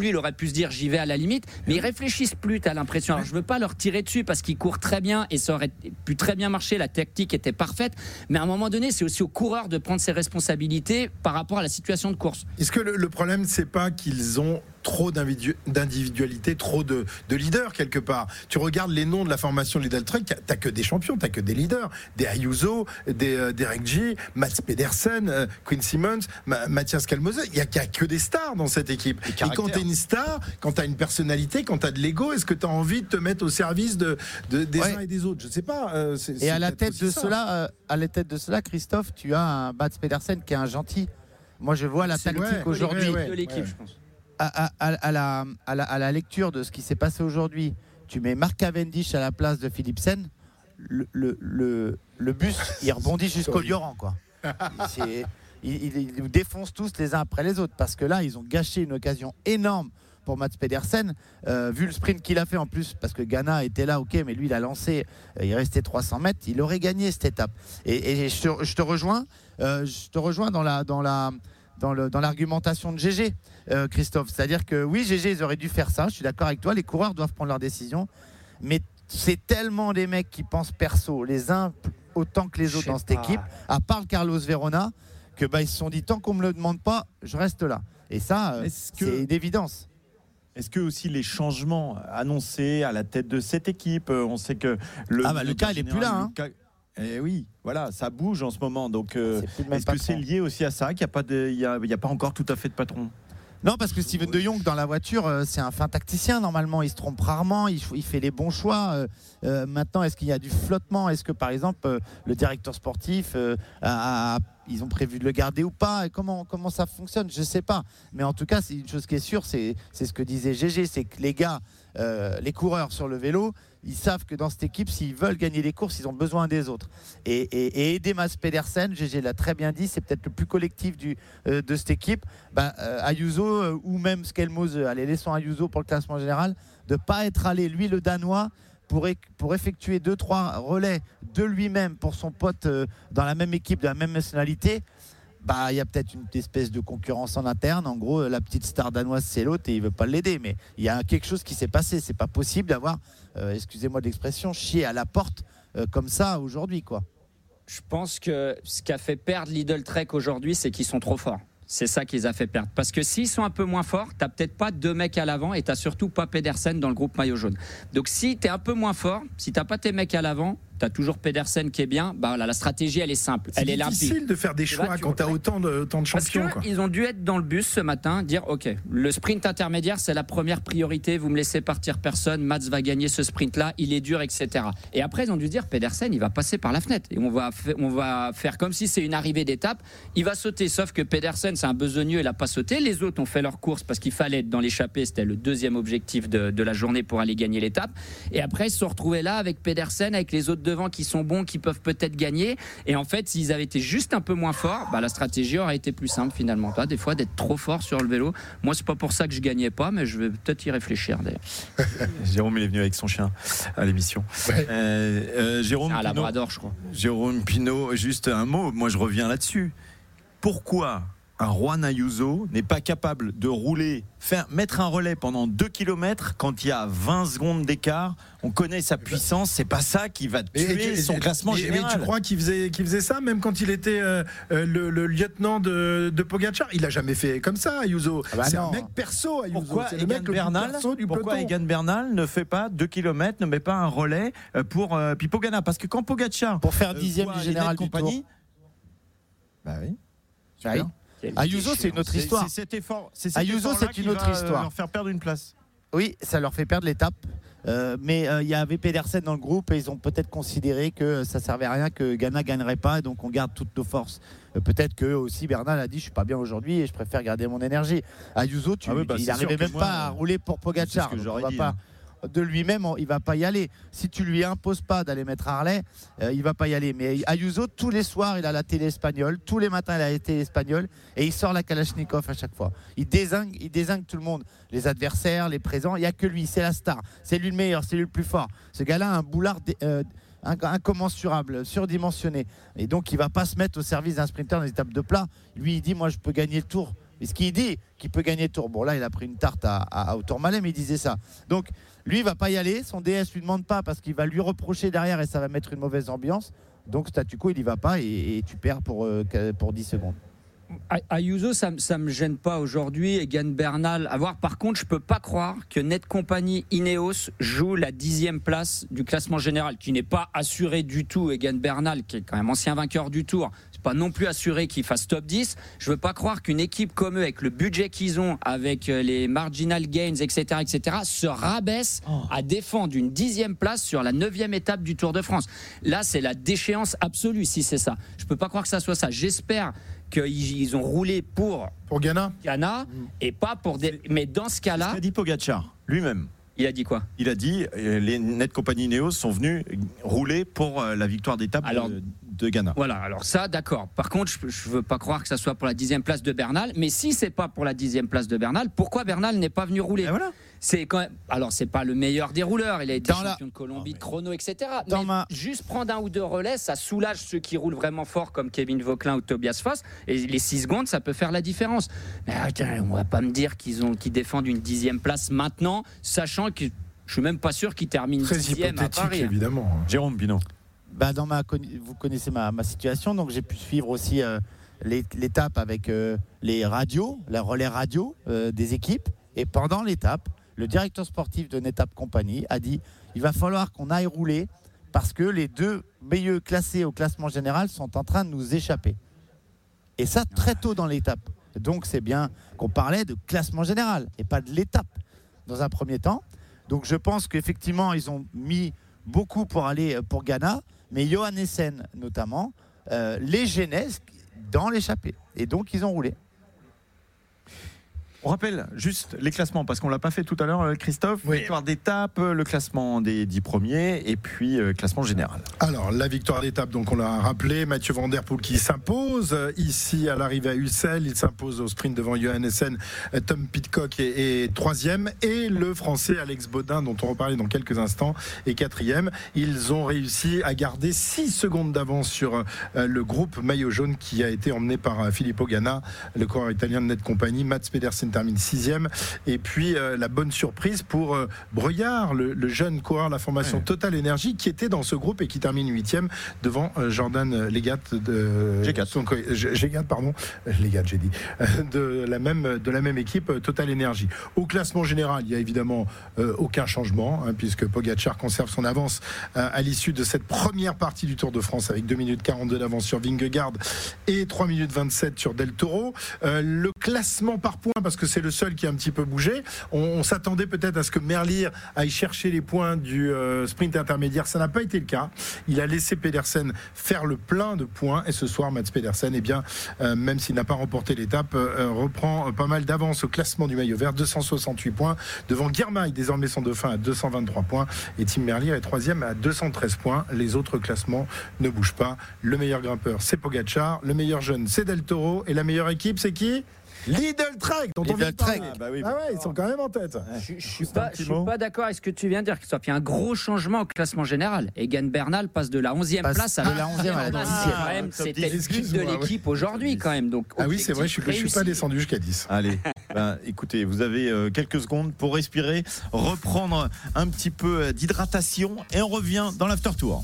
se dire j'y vais à la limite, mais ils réfléchissent plus, t'as l'impression. Alors je veux pas leur tirer dessus parce qu'ils courent très bien et ça aurait pu très bien marcher, la tactique était parfaite, mais à un moment donné c'est aussi aux coureurs de prendre ses responsabilités par rapport à la situation de course. Est-ce que le, le problème c'est pas qu'ils ont trop d'individualité, trop de, de leaders quelque part? Tu regardes les noms de la formation Lidl Trek, t'as que des champions, t'as que des leaders, des Ayuso, des euh, Derek G, Mats Pedersen, euh, Quinn Simmons, Ma, Mathias Kalmose. Il y a, y a que des stars dans cette équipe. Et quand t'es une star, quand t'as une personnalité, quand t'as de l'ego, est-ce que t'as envie de te mettre au service de, de des ouais. uns et des autres? Je sais pas. Euh, c'est, et c'est à la tête de ça. cela, euh, à la tête de cela, Christophe, tu as un Mats Pedersen qui est un gentil. Moi, je vois la c'est tactique ouais, aujourd'hui ouais, ouais, de l'équipe, ouais. je pense. À, à, à, la, à, la, à la lecture de ce qui s'est passé aujourd'hui, tu mets Mark Cavendish à la place de Philipsen, le, le, le, le bus, il rebondit jusqu'au Lioran, quoi. C'est, ils, ils, ils défoncent tous les uns après les autres, parce que là, ils ont gâché une occasion énorme pour Mats Pedersen, euh, vu le sprint qu'il a fait en plus, parce que Ganna était là, ok, mais lui, il a lancé, euh, il restait trois cents mètres, il aurait gagné cette étape. Et, et je, te, je te rejoins, euh, je te rejoins dans la... Dans la Dans, le, dans l'argumentation de G G, euh, Christophe. C'est-à-dire que oui, G G, ils auraient dû faire ça. Je suis d'accord avec toi. Les coureurs doivent prendre leurs décisions. Mais c'est tellement des mecs qui pensent perso, les uns autant que les autres dans cette pas. équipe, à part Carlos Verona, que bah, ils se sont dit tant qu'on me le demande pas, je reste là. Et ça, euh, que... c'est d'évidence. Est-ce que aussi les changements annoncés à la tête de cette équipe, on sait que le ah bah le cas il est plus là. Hein. Eh oui, voilà, ça bouge en ce moment. Donc, euh, est-ce que c'est lié aussi à ça qu'il n'y a pas de, il y a, il y a pas encore tout à fait de patron? Non, parce que Steven De Jong dans la voiture, euh, c'est un fin tacticien normalement. Il se trompe rarement, il, il fait les bons choix. Euh, euh, maintenant, est-ce qu'il y a du flottement? Est-ce que par exemple euh, le directeur sportif euh, a, a, ils ont prévu de le garder ou pas? Et comment comment ça fonctionne? Je sais pas. Mais en tout cas, c'est une chose qui est sûre, c'est c'est ce que disait G G, c'est que les gars, euh, les coureurs sur le vélo, ils savent que dans cette équipe, s'ils veulent gagner les courses, ils ont besoin des autres. Et, et, et aider Mats Pedersen, G G l'a très bien dit, c'est peut-être le plus collectif du, euh, de cette équipe. Bah, euh, Ayuso euh, ou même Skelmose, allez, laissons Ayuso pour le classement général, de ne pas être allé, lui le Danois, pour, é- pour effectuer deux trois relais de lui-même pour son pote euh, dans la même équipe, de la même nationalité. Bah, il y a peut-être une espèce de concurrence en interne. En gros, la petite star danoise, c'est l'autre et il veut pas l'aider. Mais il y a quelque chose qui s'est passé. C'est pas possible d'avoir, euh, excusez-moi de l'expression, chier à la porte euh, comme ça aujourd'hui, quoi. Je pense que ce qui a fait perdre Lidl Trek aujourd'hui, c'est qu'ils sont trop forts. C'est ça qui les a fait perdre. Parce que s'ils sont un peu moins forts, t'as peut-être pas deux mecs à l'avant et t'as surtout pas Pedersen dans le groupe maillot jaune. Donc si t'es un peu moins fort, si t'as pas tes mecs à l'avant, t'as toujours Pedersen qui est bien, bah voilà, la stratégie elle est simple, c'est elle est limpide. C'est difficile de faire des choix quand tu as autant de, autant de champions. Parce qu'ils ont dû être dans le bus ce matin, dire ok, le sprint intermédiaire c'est la première priorité, vous me laissez partir personne, Mats va gagner ce sprint là, il est dur, et cetera. Et après ils ont dû dire Pedersen il va passer par la fenêtre et on va, fa- on va faire comme si c'est une arrivée d'étape, il va sauter, sauf que Pedersen c'est un besogneux, il n'a pas sauté, les autres ont fait leur course parce qu'il fallait être dans l'échappée, c'était le deuxième objectif de, de la journée pour aller gagner l'étape. Et après ils se sont retrouvés là avec Pedersen, avec les autres devant qui sont bons, qui peuvent peut-être gagner. Et en fait, s'ils avaient été juste un peu moins forts, bah, la stratégie aurait été plus simple finalement. Pas des fois d'être trop fort sur le vélo. Moi, c'est pas pour ça que je gagnais pas, mais je vais peut-être y réfléchir d'ailleurs. Jérôme, il est venu avec son chien à l'émission. Ouais. Euh, euh, Jérôme, c'est un Pinot, labrador, je crois. Jérôme Pinot, juste un mot. Moi, je reviens là-dessus. Pourquoi un Juan Ayuso n'est pas capable de rouler, faire, mettre un relais pendant deux kilomètres quand il y a vingt secondes d'écart? On connaît sa puissance, c'est pas ça qui va tuer et, et, son et, classement et, général. Mais tu crois qu'il faisait, qu'il faisait ça même quand il était euh, le, le lieutenant de, de Pogacar? Il a jamais fait comme ça, Ayuso. Ah bah c'est non. un mec perso, Ayuso. Pourquoi c'est Egan le mec Bernal, perso du pourquoi peloton. Egan Bernal ne fait pas deux kilomètres, ne met pas un relais pour euh, puis Pogana? Parce que quand Pogacar pour faire dixième euh, du général du compagnie, tour. Bah oui. Bah oui. Ayuso, c'est une autre histoire. C'est, c'est cet effort, c'est cet Ayuso, c'est une autre histoire. Leur faire perdre une place. Oui, ça leur fait perdre l'étape. Euh, mais il euh, y avait Pedersen dans le groupe et ils ont peut-être considéré que ça servait à rien, que Ganna gagnerait pas, et donc on garde toutes nos forces. Euh, peut-être que aussi Bernal a dit je suis pas bien aujourd'hui et je préfère garder mon énergie. Ayuso, tu, ah oui, bah, il n'arrivait même moi, pas à rouler pour Pogacar. C'est ce que j'aurais dit. Pas, de lui-même, il va pas y aller. Si tu lui imposes pas d'aller mettre Harley, euh, il va pas y aller. Mais Ayuso, tous les soirs, il a la télé espagnole, tous les matins, il a la télé espagnole et il sort la Kalachnikov à chaque fois. Il dézingue, il dézingue tout le monde, les adversaires, les présents. Il y a que lui, c'est la star, c'est lui le meilleur, c'est lui le plus fort. Ce gars-là a un boulard euh, incommensurable, surdimensionné, et donc il va pas se mettre au service d'un sprinter dans les étapes de plat. Lui, il dit moi, je peux gagner le Tour Et ce qu'il dit, qu'il peut gagner le Tour. Bon, là, il a pris une tarte à, à, au Tourmalet, mais il disait ça. Donc, lui, il ne va pas y aller. Son D S ne lui demande pas parce qu'il va lui reprocher derrière et ça va mettre une mauvaise ambiance. Donc, statu quo, il n'y va pas et, et tu perds pour, euh, pour dix secondes. Ayuso, ça ne me gêne pas aujourd'hui. Egan Bernal, à voir. Par contre, je ne peux pas croire que Netcompany Ineos joue la dixième place du classement général, qui n'est pas assuré du tout. Egan Bernal, qui est quand même ancien vainqueur du Tour, c'est pas non plus assuré qu'il fasse top dix. Je ne veux pas croire qu'une équipe comme eux, avec le budget qu'ils ont, avec les marginal gains, et cetera, et cetera, se rabaisse oh. à défendre une dixième place sur la neuvième étape du Tour de France. Là, c'est la déchéance absolue, si c'est ça. Je ne peux pas croire que ça soit ça. J'espère qu'ils ont roulé pour, pour Ghana, Ghana mmh. et pas pour des. Mais dans ce cas-là. Ce qu'a dit Pogacar lui-même. Il a dit quoi ? Il a dit euh, les Netcompany Ineos sont venus rouler pour euh, la victoire d'étape alors, de, de Ghana. Voilà, alors ça, d'accord. Par contre, je ne veux pas croire que ça soit pour la dixième place de Bernal. Mais si c'est pas pour la dixième place de Bernal, pourquoi Bernal n'est pas venu rouler ? voilà. C'est quand même. Alors, c'est pas le meilleur des rouleurs. Il a été dans champion la... de Colombie, oh, mais... de chrono, et cetera. Dans mais ma... juste prendre un ou deux relais, ça soulage ceux qui roulent vraiment fort, comme Kevin Vauquelin ou Tobias Foss. Et les six secondes, ça peut faire la différence. Mais attends, on va pas me dire qu'ils ont, qu'ils défendent une dixième place maintenant, sachant que je suis même pas sûr qu'ils terminent dixième à Paris. Évidemment. Jérôme Pinot. Bah dans ma, vous connaissez ma, ma situation, donc j'ai pu suivre aussi euh, l'étape avec euh, les radios, la relais radio euh, des équipes. Et pendant l'étape, le directeur sportif de Netcompany a dit il va falloir qu'on aille rouler parce que les deux meilleurs classés au classement général sont en train de nous échapper. Et ça, très tôt dans l'étape. Donc c'est bien qu'on parlait de classement général et pas de l'étape dans un premier temps. Donc je pense qu'effectivement, ils ont mis beaucoup pour aller pour Ghana, mais Johan Essen notamment, euh, les gênait dans l'échappée. Et donc ils ont roulé. On rappelle juste les classements, parce qu'on ne l'a pas fait tout à l'heure, Christophe. Oui. Victoire d'étape, le classement des dix premiers, et puis euh, classement général. Alors, la victoire d'étape, donc on l'a rappelé, Mathieu Van Der Poel qui s'impose ici à l'arrivée à Ussel. Il s'impose au sprint devant Johan Essen, Tom Pidcock est, est troisième, et le Français Alex Baudin, dont on reparlait dans quelques instants, est quatrième. Ils ont réussi à garder six secondes d'avance sur euh, le groupe maillot jaune qui a été emmené par euh, Filippo Ganna, le coureur italien de Netcompany. Mats Pedersen termine sixième, et puis euh, la bonne surprise pour euh, Breuillard, le, le jeune coureur de la formation ouais. Total Energy qui était dans ce groupe et qui termine huitième devant euh, Jordan Legat de G quatre. Son, G quatre pardon Legat j'ai dit de la même de la même équipe Total Energy. Au classement général, il y a évidemment euh, aucun changement hein, puisque Pogacar conserve son avance euh, à l'issue de cette première partie du Tour de France avec deux minutes quarante-deux d'avance sur Vingegaard et trois minutes vingt-sept sur Del Toro. Euh, le classement par points, parce que c'est le seul qui a un petit peu bougé. On, on s'attendait peut-être à ce que Merlier aille chercher les points du euh, sprint intermédiaire. Ça n'a pas été le cas. Il a laissé Pedersen faire le plein de points. Et ce soir, Mats Pedersen, eh bien, euh, même s'il n'a pas remporté l'étape, euh, reprend euh, pas mal d'avance au classement du maillot vert. deux cent soixante-huit points devant Girmay, désormais son dauphin, à deux cent vingt-trois points. Et Tim Merlier est troisième à deux cent treize points. Les autres classements ne bougent pas. Le meilleur grimpeur, c'est Pogacar. Le meilleur jeune, c'est Del Toro. Et la meilleure équipe, c'est qui ? Lidl Trek, dont Lidl on vient de parler. Trek. Ah, bah oui, ah ouais, ils sont quand même en tête. Je, je suis pas, je suis pas d'accord avec ce que tu viens de dire, Christophe. Il y a un gros changement au classement général. Egan Bernal passe de la onzième passe place à la onzième à la dixième. C'était le but de l'équipe ouais. aujourd'hui quand même. Donc, ah oui, c'est vrai, je ne suis pas descendu jusqu'à dix. Allez, ben, écoutez, vous avez euh, quelques secondes pour respirer, reprendre un petit peu d'hydratation et on revient dans l'after tour.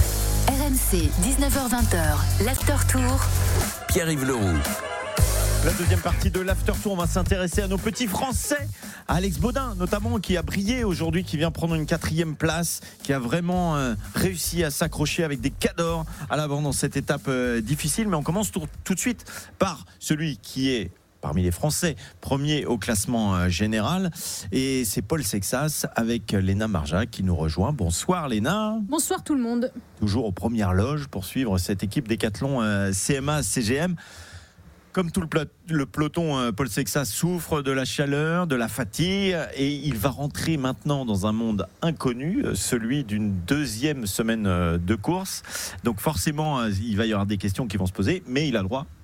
R M C, dix-neuf heures vingt, l'after tour. Pierre-Yves Leroux. La deuxième partie de l'After Tour, on va s'intéresser à nos petits Français, à Alex Baudin notamment, qui a brillé aujourd'hui, qui vient prendre une quatrième place, qui a vraiment euh, réussi à s'accrocher avec des cadors à l'avant dans cette étape euh, difficile. Mais on commence tout, tout de suite par celui qui est parmi les Français, premier au classement euh, général, et c'est Paul Sexas avec Léna Marjac qui nous rejoint. Bonsoir Léna. Bonsoir tout le monde. Toujours aux premières loges pour suivre cette équipe Décathlon euh, C M A C G M. Comme tout le, pla- le peloton, Paul Sexas souffre de la chaleur, de la fatigue, et il va rentrer maintenant dans un monde inconnu, celui d'une deuxième semaine de course. Donc forcément, il va y avoir des questions qui vont se poser, mais il a le droit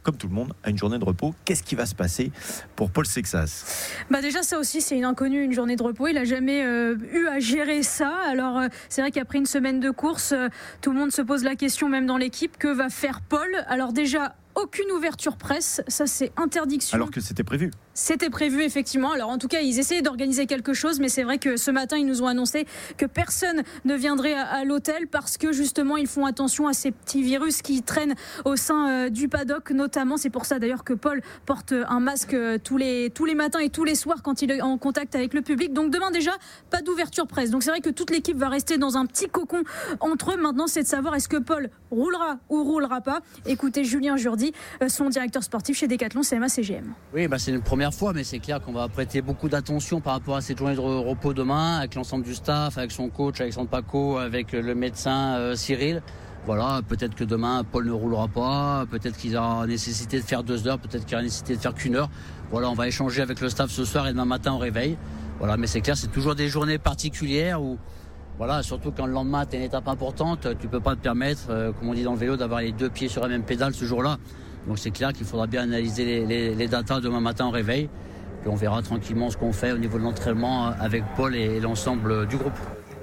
comme tout le monde, à une journée de repos. Qu'est-ce qui va se passer pour Paul Sexas ? Bah déjà, ça aussi, c'est une inconnue, une journée de repos. Il n'a jamais euh, eu à gérer ça. Alors, euh, c'est vrai qu'après une semaine de course, euh, tout le monde se pose la question, même dans l'équipe, que va faire Paul ? Alors déjà, aucune ouverture presse, ça c'est interdiction. Alors que c'était prévu. C'était prévu effectivement. Alors en tout cas, ils essayaient d'organiser quelque chose, mais c'est vrai que ce matin, ils nous ont annoncé que personne ne viendrait à, à l'hôtel parce que justement, ils font attention à ces petits virus qui traînent au sein euh, du paddock notamment. C'est pour ça d'ailleurs que Paul porte un masque euh, tous les, tous les matins et tous les soirs quand il est en contact avec le public. Donc demain déjà, pas d'ouverture presse. Donc c'est vrai que toute l'équipe va rester dans un petit cocon entre eux. Maintenant, c'est de savoir est-ce que Paul roulera ou roulera pas. Écoutez Julien Jourdi, son directeur sportif chez Decathlon C M A C G M. Oui, bah c'est une première fois, mais c'est clair qu'on va prêter beaucoup d'attention par rapport à cette journée de repos demain, avec l'ensemble du staff, avec son coach Alexandre Paco, avec le médecin euh, Cyril. Voilà, peut-être que demain Paul ne roulera pas, peut-être qu'il aura nécessité de faire deux heures, peut-être qu'il aura nécessité de faire qu'une heure. Voilà, on va échanger avec le staff ce soir et demain matin au réveil. Voilà, mais c'est clair, c'est toujours des journées particulières où, voilà, surtout quand le lendemain tu as une étape importante, tu peux pas te permettre, euh, comme on dit dans le vélo, d'avoir les deux pieds sur la même pédale ce jour-là. Donc c'est clair qu'il faudra bien analyser les, les, les datas demain matin au réveil. Puis on verra tranquillement ce qu'on fait au niveau de l'entraînement avec Paul et l'ensemble du groupe.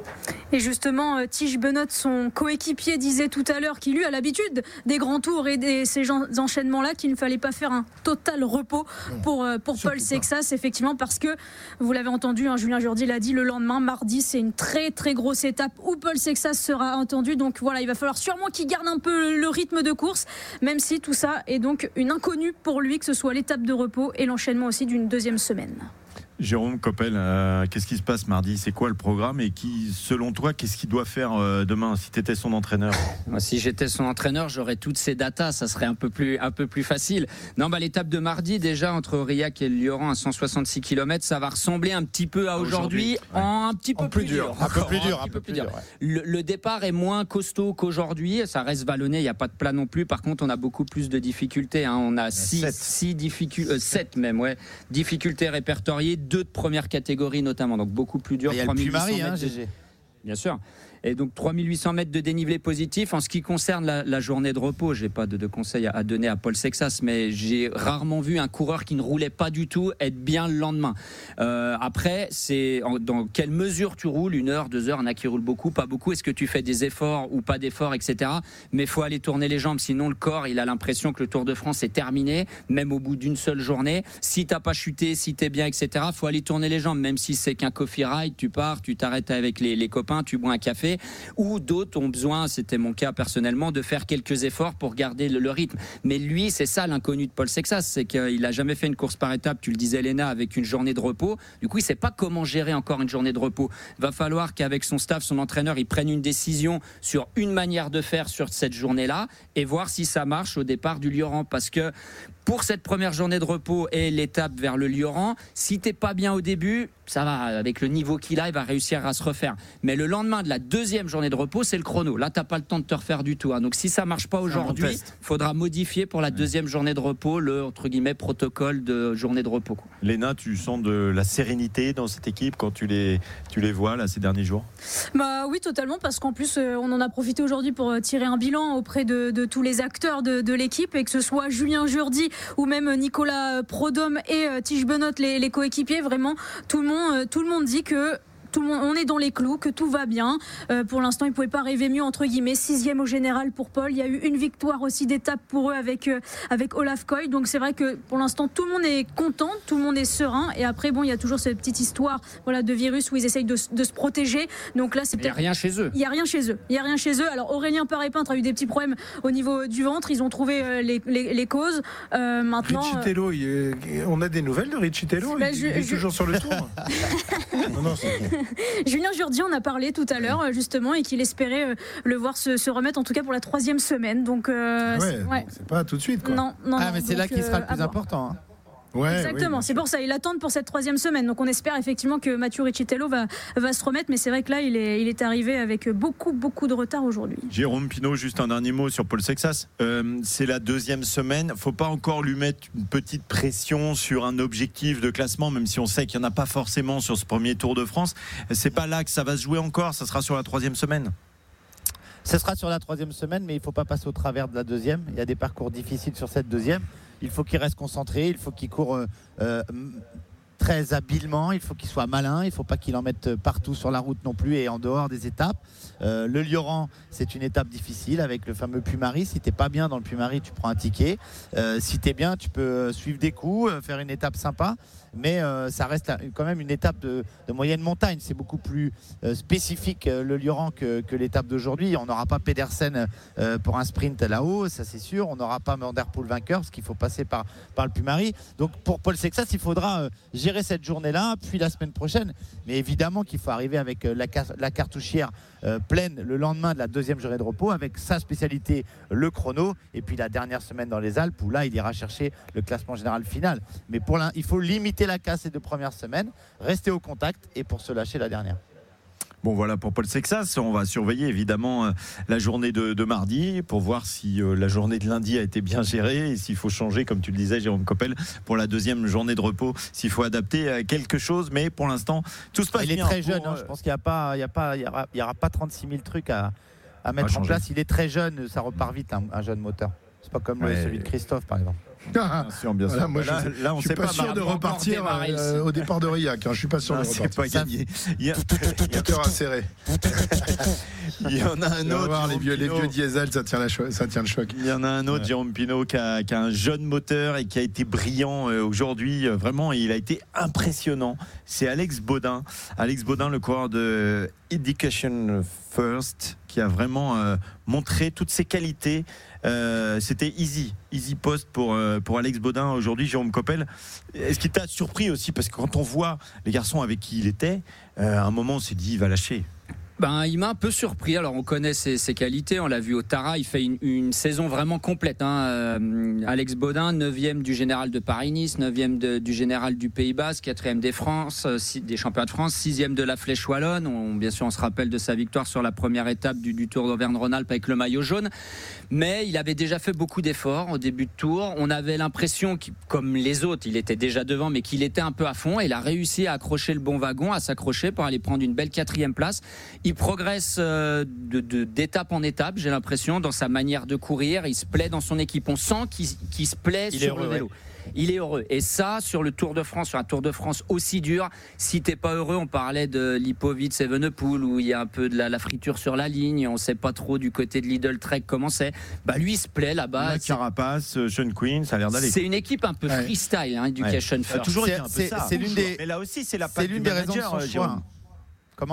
Et justement, Tige Benoît, son coéquipier, disait tout à l'heure qu'il lui a l'habitude des grands tours et de ces enchaînements-là, qu'il ne fallait pas faire un total repos pour, pour Paul Sexas, effectivement, parce que, vous l'avez entendu, hein, Julien Jourdi l'a dit, le lendemain, mardi, c'est une très très grosse étape où Paul Sexas sera entendu. Donc voilà, il va falloir sûrement qu'il garde un peu le rythme de course, même si tout ça est donc une inconnue pour lui, que ce soit l'étape de repos et l'enchaînement aussi d'une deuxième semaine. Jérôme Coppel, euh, qu'est-ce qui se passe mardi ? C'est quoi le programme et qui, selon toi, qu'est-ce qu'il doit faire euh, demain si tu étais son entraîneur ? Moi, si j'étais son entraîneur, j'aurais toutes ces datas, ça serait un peu plus, un peu plus facile. Non, bah, l'étape de mardi, déjà, entre Aurillac et le Lioran à cent soixante-six kilomètres, ça va ressembler un petit peu à aujourd'hui, aujourd'hui ouais. en un petit peu en plus, plus dur. dur. Un peu plus Encore, dur, un un petit peu peu plus plus dur. dur, ouais. Le, le départ est moins costaud qu'aujourd'hui, ça reste vallonné, il n'y a pas de plat non plus. Par contre, on a beaucoup plus de difficultés. Hein. On a six, six difficultés, euh, sept même, ouais, difficultés répertoriées, deux de première catégorie notamment, donc beaucoup plus dur. Il y a le Puy-Marie, hein, G G. Bien sûr. Et donc trois mille huit cents mètres de dénivelé positif. En ce qui concerne la, la journée de repos, j'ai pas de, de conseils à, à donner à Paul Sexas, mais j'ai rarement vu un coureur qui ne roulait pas du tout être bien le lendemain. Euh, après, c'est en, dans quelle mesure tu roules, une heure, deux heures, il y en a qui roulent beaucoup, pas beaucoup. Est-ce que tu fais des efforts ou pas d'efforts, et cetera. Mais il faut aller tourner les jambes, sinon le corps, il a l'impression que le Tour de France est terminé, même au bout d'une seule journée. Si t'as pas chuté, si t'es bien, et cetera. Faut aller tourner les jambes, même si c'est qu'un coffee ride, tu pars, tu t'arrêtes avec les, les copains, tu bois un café. Ou d'autres ont besoin, c'était mon cas personnellement, de faire quelques efforts pour garder le, le rythme. Mais lui, c'est ça l'inconnu de Paul Sexas, c'est qu'il n'a jamais fait une course par étape, tu le disais Léna, avec une journée de repos. Du coup, il ne sait pas comment gérer encore une journée de repos. Il va falloir qu'avec son staff, son entraîneur, il prenne une décision sur une manière de faire sur cette journée-là et voir si ça marche au départ du Lioran. Parce que pour cette première journée de repos et l'étape vers le Lioran, si t'es pas bien au début, ça va, avec le niveau qu'il a, il va réussir à se refaire. Mais le lendemain de la deuxième journée de repos, c'est le chrono. Là, t'as pas le temps de te refaire du tout. Hein. Donc si ça marche pas aujourd'hui, il faudra modifier pour la deuxième journée de repos le, entre guillemets, protocole de journée de repos. Quoi. Léna, tu sens de la sérénité dans cette équipe quand tu les, tu les vois là, ces derniers jours ? Bah oui, totalement, parce qu'en plus, euh, on en a profité aujourd'hui pour euh, tirer un bilan auprès de, de tous les acteurs de, de l'équipe, et que ce soit Julien Jourdi ou même Nicolas Prodhomme et euh, Tige Benoît, les, les coéquipiers, vraiment, tout le monde, euh, tout le monde dit que tout le monde, on est dans les clous, que tout va bien. Euh, pour l'instant, ils ne pouvaient pas rêver mieux, entre guillemets. Sixième au général pour Paul. Il y a eu une victoire aussi d'étape pour eux avec, euh, avec Olaf Koy. Donc c'est vrai que pour l'instant, tout le monde est content, tout le monde est serein. Et après, bon, il y a toujours cette petite histoire, voilà, de virus où ils essayent de, de se protéger. Donc là, c'est peut-être... Il n'y a rien chez eux. Il n'y a rien chez eux. Il n'y a rien chez eux. Alors Aurélien Paré-Peintre a eu des petits problèmes au niveau du ventre. Ils ont trouvé euh, les, les, les causes. Euh, maintenant, Riccitello, euh... on a des nouvelles de Riccitello bah, il, je, il est je... toujours sur le tour. non, non, Julien Jourdi en a parlé tout à l'heure, justement, et qu'il espérait euh, le voir se, se remettre, en tout cas pour la troisième semaine. Donc, euh, ouais, c'est, ouais. c'est pas tout de suite, quoi. Non, non, ah, non, mais c'est donc, là qu'il sera le plus euh, important. Hein. Ouais, exactement, oui, c'est pour ça, il attend pour cette troisième semaine. Donc on espère effectivement que Mathieu Riccitello va, va se remettre, mais c'est vrai que là il est, il est arrivé avec beaucoup beaucoup de retard aujourd'hui. Jérôme Pinault, juste un dernier mot sur Paul Sexas. Euh, c'est la deuxième semaine, faut pas encore lui mettre une petite pression sur un objectif de classement, même si on sait qu'il n'y en a pas forcément sur ce premier Tour de France. C'est pas là que ça va se jouer encore, ça sera sur la troisième semaine. Ce sera sur la troisième semaine, mais il ne faut pas passer au travers de la deuxième. Il y a des parcours difficiles sur cette deuxième. Il faut qu'il reste concentré, il faut qu'il court euh, euh, très habilement, il faut qu'il soit malin, il ne faut pas qu'il en mette partout sur la route non plus et en dehors des étapes. Euh, le Lioran, c'est une étape difficile avec le fameux Puy-Marie. Si tu n'es pas bien dans le Puy-Marie, tu prends un ticket. Euh, si tu es bien, tu peux suivre des coups, faire une étape sympa. Mais euh, ça reste quand même une étape de, de moyenne montagne. C'est beaucoup plus euh, spécifique euh, le Lioran que, que l'étape d'aujourd'hui. On n'aura pas Pedersen euh, pour un sprint là-haut, ça c'est sûr. On n'aura pas Van der Poel vainqueur parce qu'il faut passer par, par le Puy-Marie. Donc pour Paul Sexas, il faudra euh, gérer cette journée-là, puis la semaine prochaine. Mais évidemment qu'il faut arriver avec euh, la, la cartouchière euh, pleine le lendemain de la deuxième journée de repos, avec sa spécialité, le chrono, et puis la dernière semaine dans les Alpes où là il ira chercher le classement général final. Mais pour l'un, il faut limiter la casse ces deux premières semaines, rester au contact et pour se lâcher la dernière. Bon voilà pour Paul Sexas, on va surveiller évidemment euh, la journée de, de mardi pour voir si euh, la journée de lundi a été bien gérée et s'il faut changer, comme tu le disais Jérôme Coppel, pour la deuxième journée de repos, s'il faut adapter euh, quelque chose, mais pour l'instant tout se passe bien. Il est très jeune, hein, je pense qu'il n'y a pas, il y a pas, il y aura, il y aura pas trente-six mille trucs à, à mettre en place. Il est très jeune, ça repart vite un, un jeune moteur. C'est pas comme ouais. le, celui de Christophe par exemple. Bien sûr, bien sûr. Voilà, moi, là, je, là, on je suis pas, pas sûr de repartir euh, au départ de Riac. Hein, je suis pas sûr non, de repartir. C'est pas gagné. Il y a tout cœur serré. Il y en a un autre. Voir, les vieux, les vieux diesel, ça tient, la cho- ça tient le choc. Il y en a un autre, ouais. Jérôme Pinault, qui a, qui a un jeune moteur et qui a été brillant euh, aujourd'hui. Euh, vraiment, il a été impressionnant. C'est Alex Baudin. Alex Baudin, le coureur de Education First, qui a vraiment euh, montré toutes ses qualités. Euh, c'était easy, easy post pour, euh, pour Alex Baudin aujourd'hui, Jérôme Coppel. Est-ce qu'il t'a surpris aussi? Parce que quand on voit les garçons avec qui il était, euh, à un moment on s'est dit il va lâcher. Ben, il m'a un peu surpris. Alors, on connaît ses, ses qualités. On l'a vu au Tara. Il fait une, une saison vraiment complète. Hein. Euh, Alex Baudin, neuvième du Général de Paris-Nice, neuvième de, du Général du Pays Basque, quatrième des France, six, des championnats de France, sixième de la Flèche Wallonne. On, bien sûr, on se rappelle de sa victoire sur la première étape du, du Tour d'Auvergne-Rhône-Alpes avec le maillot jaune. Mais il avait déjà fait beaucoup d'efforts au début de tour. On avait l'impression, qu'il, comme les autres, il était déjà devant, mais qu'il était un peu à fond. Et il a réussi à accrocher le bon wagon, à s'accrocher pour aller prendre une belle quatrième place. Il progresse de, de, d'étape en étape, j'ai l'impression, dans sa manière de courir. Il se plaît dans son équipe. On sent qu'il, qu'il se plaît il sur heureux, le vélo. Ouais. Il est heureux. Et ça, sur le Tour de France, sur un Tour de France aussi dur, si t'es pas heureux, on parlait de Lipovitz et Evenepoel, où il y a un peu de la, la friture sur la ligne, on sait pas trop du côté de Lidl Trek comment c'est. Bah lui, il se plaît là-bas. La Carapace, Sean Quinn, ça a l'air d'aller. C'est une équipe un peu ouais. freestyle, hein, Education ouais. First. Ça a toujours été un peu c'est, ça. C'est l'une des, mais là aussi, c'est la patte du manager. Comment ?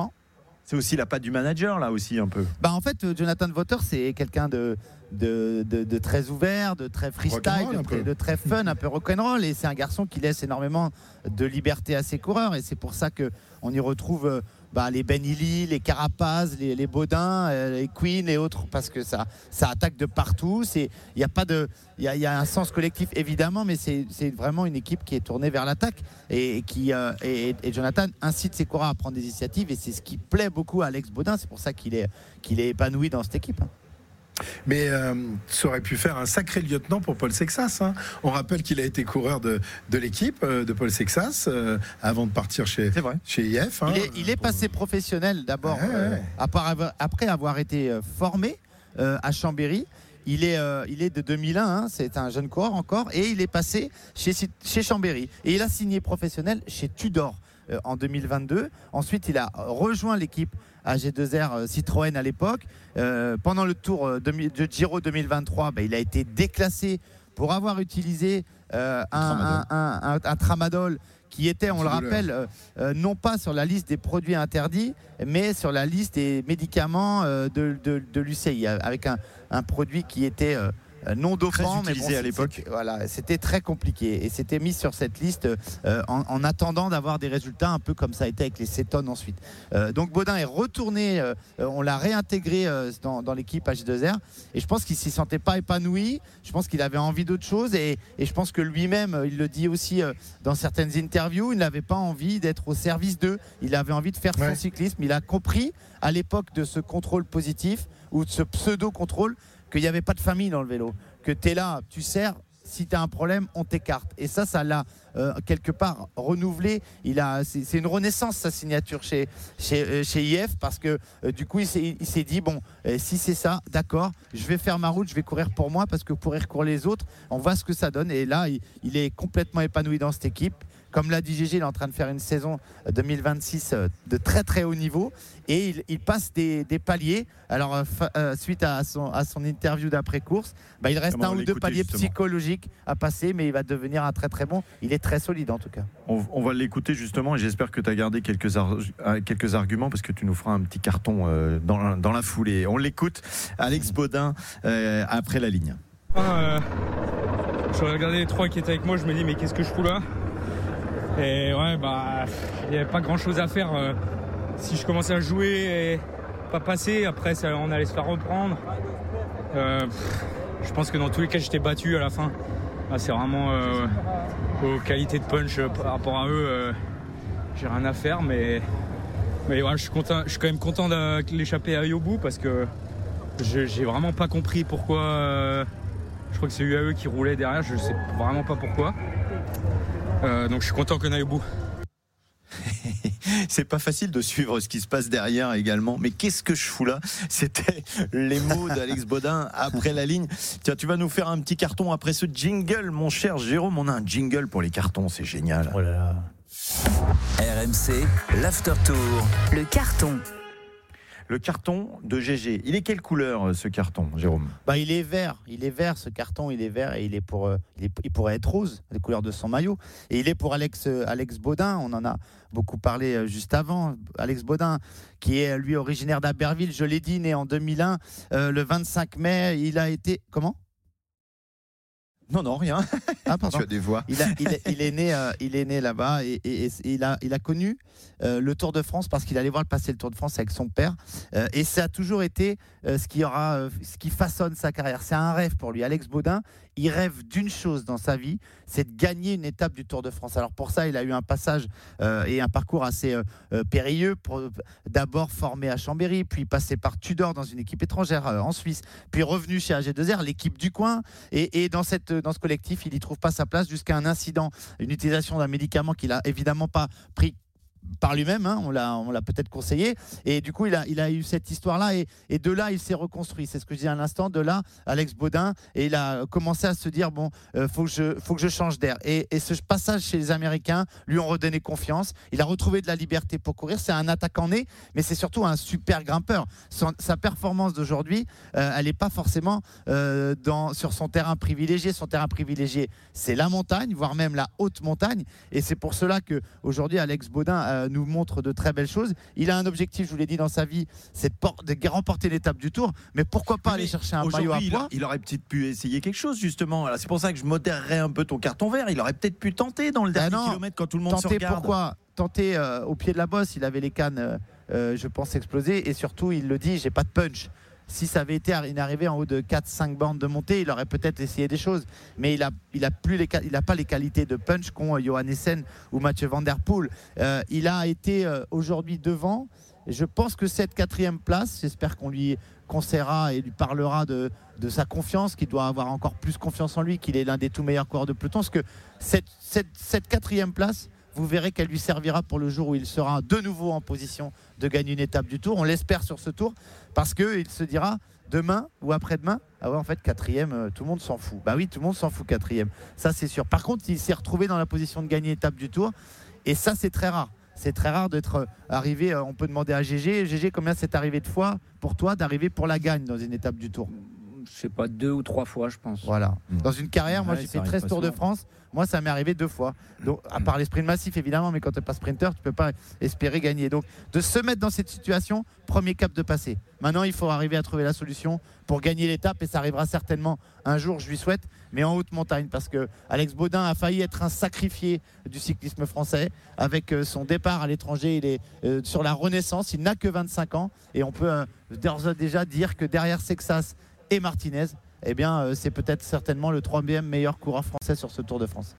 C'est aussi la patte du manager, là aussi, un peu. Bah en fait, Jonathan Vaughters, c'est quelqu'un de, de, de, de très ouvert, de très freestyle, de très, de très fun, un peu rock'n'roll. Et c'est un garçon qui laisse énormément de liberté à ses coureurs. Et c'est pour ça qu'on y retrouve bah, les Ben Illy, les Carapaz, les, les Baudin, les Queen et autres. Parce que ça, ça attaque de partout. Il y a pas de... Il y, y a un sens collectif évidemment, mais c'est, c'est vraiment une équipe qui est tournée vers l'attaque et, et qui euh, et, et Jonathan incite ses coureurs à prendre des initiatives et c'est ce qui plaît beaucoup à Alex Baudin. C'est pour ça qu'il est qu'il est épanoui dans cette équipe. Mais euh, ça aurait pu faire un sacré lieutenant pour Paul Sexas. Hein. On rappelle qu'il a été coureur de, de l'équipe euh, de Paul Sexas euh, avant de partir chez, chez I F. Hein, il est, il est passé pour... professionnel d'abord, ouais, euh, ouais. Après, après avoir été formé euh, à Chambéry. Il est, euh, il est de deux mille un, hein, c'est un jeune coureur encore, et il est passé chez, chez Chambéry. Et il a signé professionnel chez Tudor euh, en deux mille vingt-deux. Ensuite, il a rejoint l'équipe A G deux R euh, Citroën à l'époque. Euh, pendant le Tour euh, de Giro deux mille vingt-trois, bah, il a été déclassé pour avoir utilisé euh, un, un, un, un, un tramadol qui était, on le rappelle, euh, euh, non pas sur la liste des produits interdits, mais sur la liste des médicaments euh, de, de, de l'U C I, avec un, un produit qui était euh, non dopant, mais bon, à l'époque. C'était, voilà, c'était très compliqué et c'était mis sur cette liste euh, en, en attendant d'avoir des résultats, un peu comme ça a été avec les cétones ensuite. Euh, donc Baudin est retourné, euh, on l'a réintégré euh, dans, dans l'équipe H deux R et je pense qu'il ne s'y sentait pas épanoui. Je pense qu'il avait envie d'autre chose et, et je pense que lui-même, il le dit aussi euh, dans certaines interviews, il n'avait pas envie d'être au service d'eux. Il avait envie de faire ouais. son cyclisme. Il a compris à l'époque de ce contrôle positif ou de ce pseudo-contrôle qu'il n'y avait pas de famille dans le vélo, que tu es là, tu sers, si tu as un problème, on t'écarte. Et ça, ça l'a euh, quelque part renouvelé. Il a, c'est, c'est une renaissance sa signature chez, chez, euh, chez I F parce que euh, du coup, il s'est, il s'est dit bon, euh, si c'est ça, d'accord, je vais faire ma route, je vais courir pour moi parce que courir pour les autres, on voit ce que ça donne. Et là, il, il est complètement épanoui dans cette équipe. Comme l'a dit Gégé, il est en train de faire une saison deux mille vingt-six de très très haut niveau et il, il passe des, des paliers. Alors euh, euh, suite à son, à son interview d'après-course, bah, il reste Comment un ou deux paliers justement. psychologiques à passer, mais il va devenir un très très bon. Il est très solide en tout cas. On, on va l'écouter justement et j'espère que tu as gardé quelques, ar- quelques arguments parce que tu nous feras un petit carton euh, dans, dans la foulée. On l'écoute, Alex Baudin euh, après la ligne. Ah, euh, je regardais les trois qui étaient avec moi, je me dis mais qu'est-ce que je fous là? Et ouais, bah, il n'y avait pas grand chose à faire. Euh, si je commençais à jouer et pas passer, après ça, on allait se faire reprendre. Euh, je pense que dans tous les cas, j'étais battu à la fin. Ah, c'est vraiment euh, aux qualités de punch euh, par rapport à eux. Euh, j'ai rien à faire, mais, mais ouais, je suis content, je suis quand même content de l'échapper à eux au bout parce que je, j'ai vraiment pas compris pourquoi. Euh, je crois que c'est U A E qui roulait derrière, je sais vraiment pas pourquoi. Euh, donc je suis content qu'on aille au bout. C'est pas facile de suivre ce qui se passe derrière également. Mais qu'est-ce que je fous là? C'était les mots d'Alex Baudin après la ligne. Tiens, tu vas nous faire un petit carton après ce jingle, mon cher Jérôme. On a un jingle pour les cartons, c'est génial. Oh là là. R M C, l'After Tour. Le carton. Le carton de Gégé. Il est quelle couleur ce carton, Jérôme? Bah, il est vert, il est vert ce carton, il est vert et il est pour, euh, il, est, il pourrait être rose, les couleurs de son maillot. Et il est pour Alex, euh, Alex Baudin, on en a beaucoup parlé euh, juste avant. Alex Baudin, qui est lui originaire d'Aberville, je l'ai dit, né en deux mille un, euh, le vingt-cinq mai, il a été. Comment? Non, non, rien. Ah, pardon. Tu as des voix. Il, a, il, est, il, est, né, euh, il est né là-bas et, et, et il, a, il a connu euh, le Tour de France parce qu'il allait voir le passer le Tour de France avec son père. Euh, et ça a toujours été euh, ce, qui aura, euh, ce qui façonne sa carrière. C'est un rêve pour lui. Alex Baudin, il rêve d'une chose dans sa vie, c'est de gagner une étape du Tour de France. Alors pour ça, il a eu un passage euh, et un parcours assez euh, euh, périlleux. Pour, d'abord formé à Chambéry, puis passé par Tudor dans une équipe étrangère euh, en Suisse, puis revenu chez A G deux R, l'équipe du coin. Et, et dans, cette, dans ce collectif, il n'y trouve pas sa place jusqu'à un incident, une utilisation d'un médicament qu'il n'a évidemment pas pris par lui-même, hein, on l'a, on l'a peut-être conseillé, et du coup il a, il a eu cette histoire-là, et, et de là il s'est reconstruit, c'est ce que je dis à l'instant, de là Alex Baudin, et il a commencé à se dire bon, euh, faut que je, faut que je change d'air, et, et ce passage chez les Américains lui ont redonné confiance, il a retrouvé de la liberté pour courir, c'est un attaquant né, mais c'est surtout un super grimpeur. Son, sa performance d'aujourd'hui, euh, elle n'est pas forcément euh, dans, sur son terrain privilégié, son terrain privilégié c'est la montagne, voire même la haute montagne, et c'est pour cela qu'aujourd'hui Alex Baudin euh, nous montre de très belles choses. Il a un objectif, je vous l'ai dit dans sa vie, c'est de, por- de remporter l'étape du Tour, mais pourquoi pas mais aller chercher un maillot à poids? Il aurait peut-être pu essayer quelque chose justement. Alors, c'est pour ça que je modérerais un peu ton carton vert. Il aurait peut-être pu tenter dans le dernier ah non, kilomètre quand tout le monde tenter se regarde. Pourquoi tenter euh, au pied de la bosse? Il avait les cannes, euh, euh, je pense, explosées, et surtout il le dit, j'ai pas de punch. Si ça avait été une arrivée en haut de quatre cinq bandes de montée, il aurait peut-être essayé des choses. Mais il n'a il a plus les, il a pas les qualités de punch qu'ont Johannessen ou Mathieu Van Der Poel. Euh, il a été euh, aujourd'hui devant. Je pense que cette quatrième place, j'espère qu'on lui conseillera et lui parlera de, de sa confiance, qu'il doit avoir encore plus confiance en lui, qu'il est l'un des tout meilleurs coureurs de peloton. Parce que cette, cette, cette quatrième place, vous verrez qu'elle lui servira pour le jour où il sera de nouveau en position de gagner une étape du Tour. On l'espère sur ce Tour, parce qu'il se dira demain ou après-demain, ah ouais, en fait quatrième, euh, tout le monde s'en fout. Bah oui, tout le monde s'en fout quatrième, ça c'est sûr. Par contre, il s'est retrouvé dans la position de gagner une étape du Tour, et ça c'est très rare. C'est très rare d'être arrivé, euh, on peut demander à Gégé, Gégé, combien c'est arrivé de fois pour toi d'arriver pour la gagne dans une étape du Tour? Je sais pas, deux ou trois fois, je pense. Voilà. Dans une carrière, moi ouais, j'ai fait treize Tours de France. Moi, ça m'est arrivé deux fois. Donc, à part les sprints massifs, évidemment, mais quand tu n'es pas sprinter, tu ne peux pas espérer gagner. Donc, de se mettre dans cette situation, premier cap de passer. Maintenant, il faut arriver à trouver la solution pour gagner l'étape, et ça arrivera certainement un jour, je lui souhaite, mais en haute montagne, parce que Alex Baudin a failli être un sacrifié du cyclisme français. Avec son départ à l'étranger, il est euh, sur la renaissance. Il n'a que vingt-cinq ans, et on peut euh, d'ores et déjà dire que derrière Sexas et Martinez, eh bien, euh, c'est peut-être certainement le troisième meilleur coureur français sur ce Tour de France.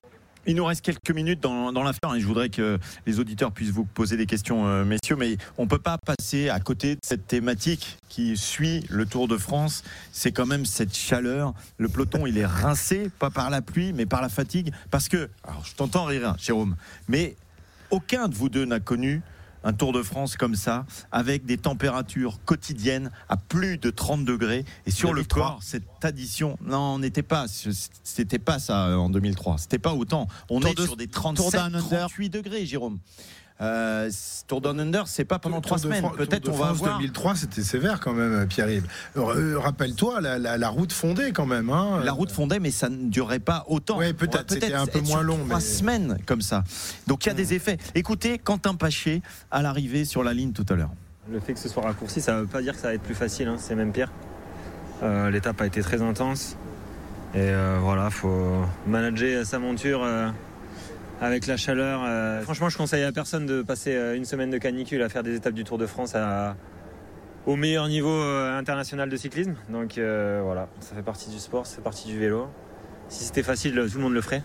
Il nous reste quelques minutes dans, dans l'affaire et je voudrais que les auditeurs puissent vous poser des questions, euh, messieurs, mais on ne peut pas passer à côté de cette thématique qui suit le Tour de France. C'est quand même cette chaleur. Le peloton, il est rincé, pas par la pluie, mais par la fatigue. Parce que, alors je t'entends rire, Jérôme, mais aucun de vous deux n'a connu un Tour de France comme ça, avec des températures quotidiennes à plus de trente degrés. Et sur le corps, cette addition, non, on n'était pas, c'était pas ça en deux mille trois. C'était pas autant. On Tour est de, sur des trente-sept, trente-huit degrés, Jérôme. Euh, Tour Down Under, c'est pas pendant trois semaines. Peut-être on va avoir. deux mille trois, c'était sévère quand même, Pierre-Yves. Euh, rappelle-toi, la, la, la route fondait quand même. Hein. La route fondait, mais ça ne durait pas autant. Oui, peut-être. Peut c'était un peu moins long. Trois mais... semaines comme ça. Donc il y a mmh. des effets. Écoutez, Quentin Paché à l'arrivée sur la ligne tout à l'heure. Le fait que ce soit raccourci, ça ne veut pas dire que ça va être plus facile. Hein. C'est même pire. Euh, l'étape a été très intense. Et euh, voilà, faut manager sa monture. Euh... Avec la chaleur, euh, franchement, je conseille à personne de passer une semaine de canicule à faire des étapes du Tour de France à, au meilleur niveau euh, international de cyclisme. Donc euh, voilà, ça fait partie du sport, ça fait partie du vélo. Si c'était facile, tout le monde le ferait.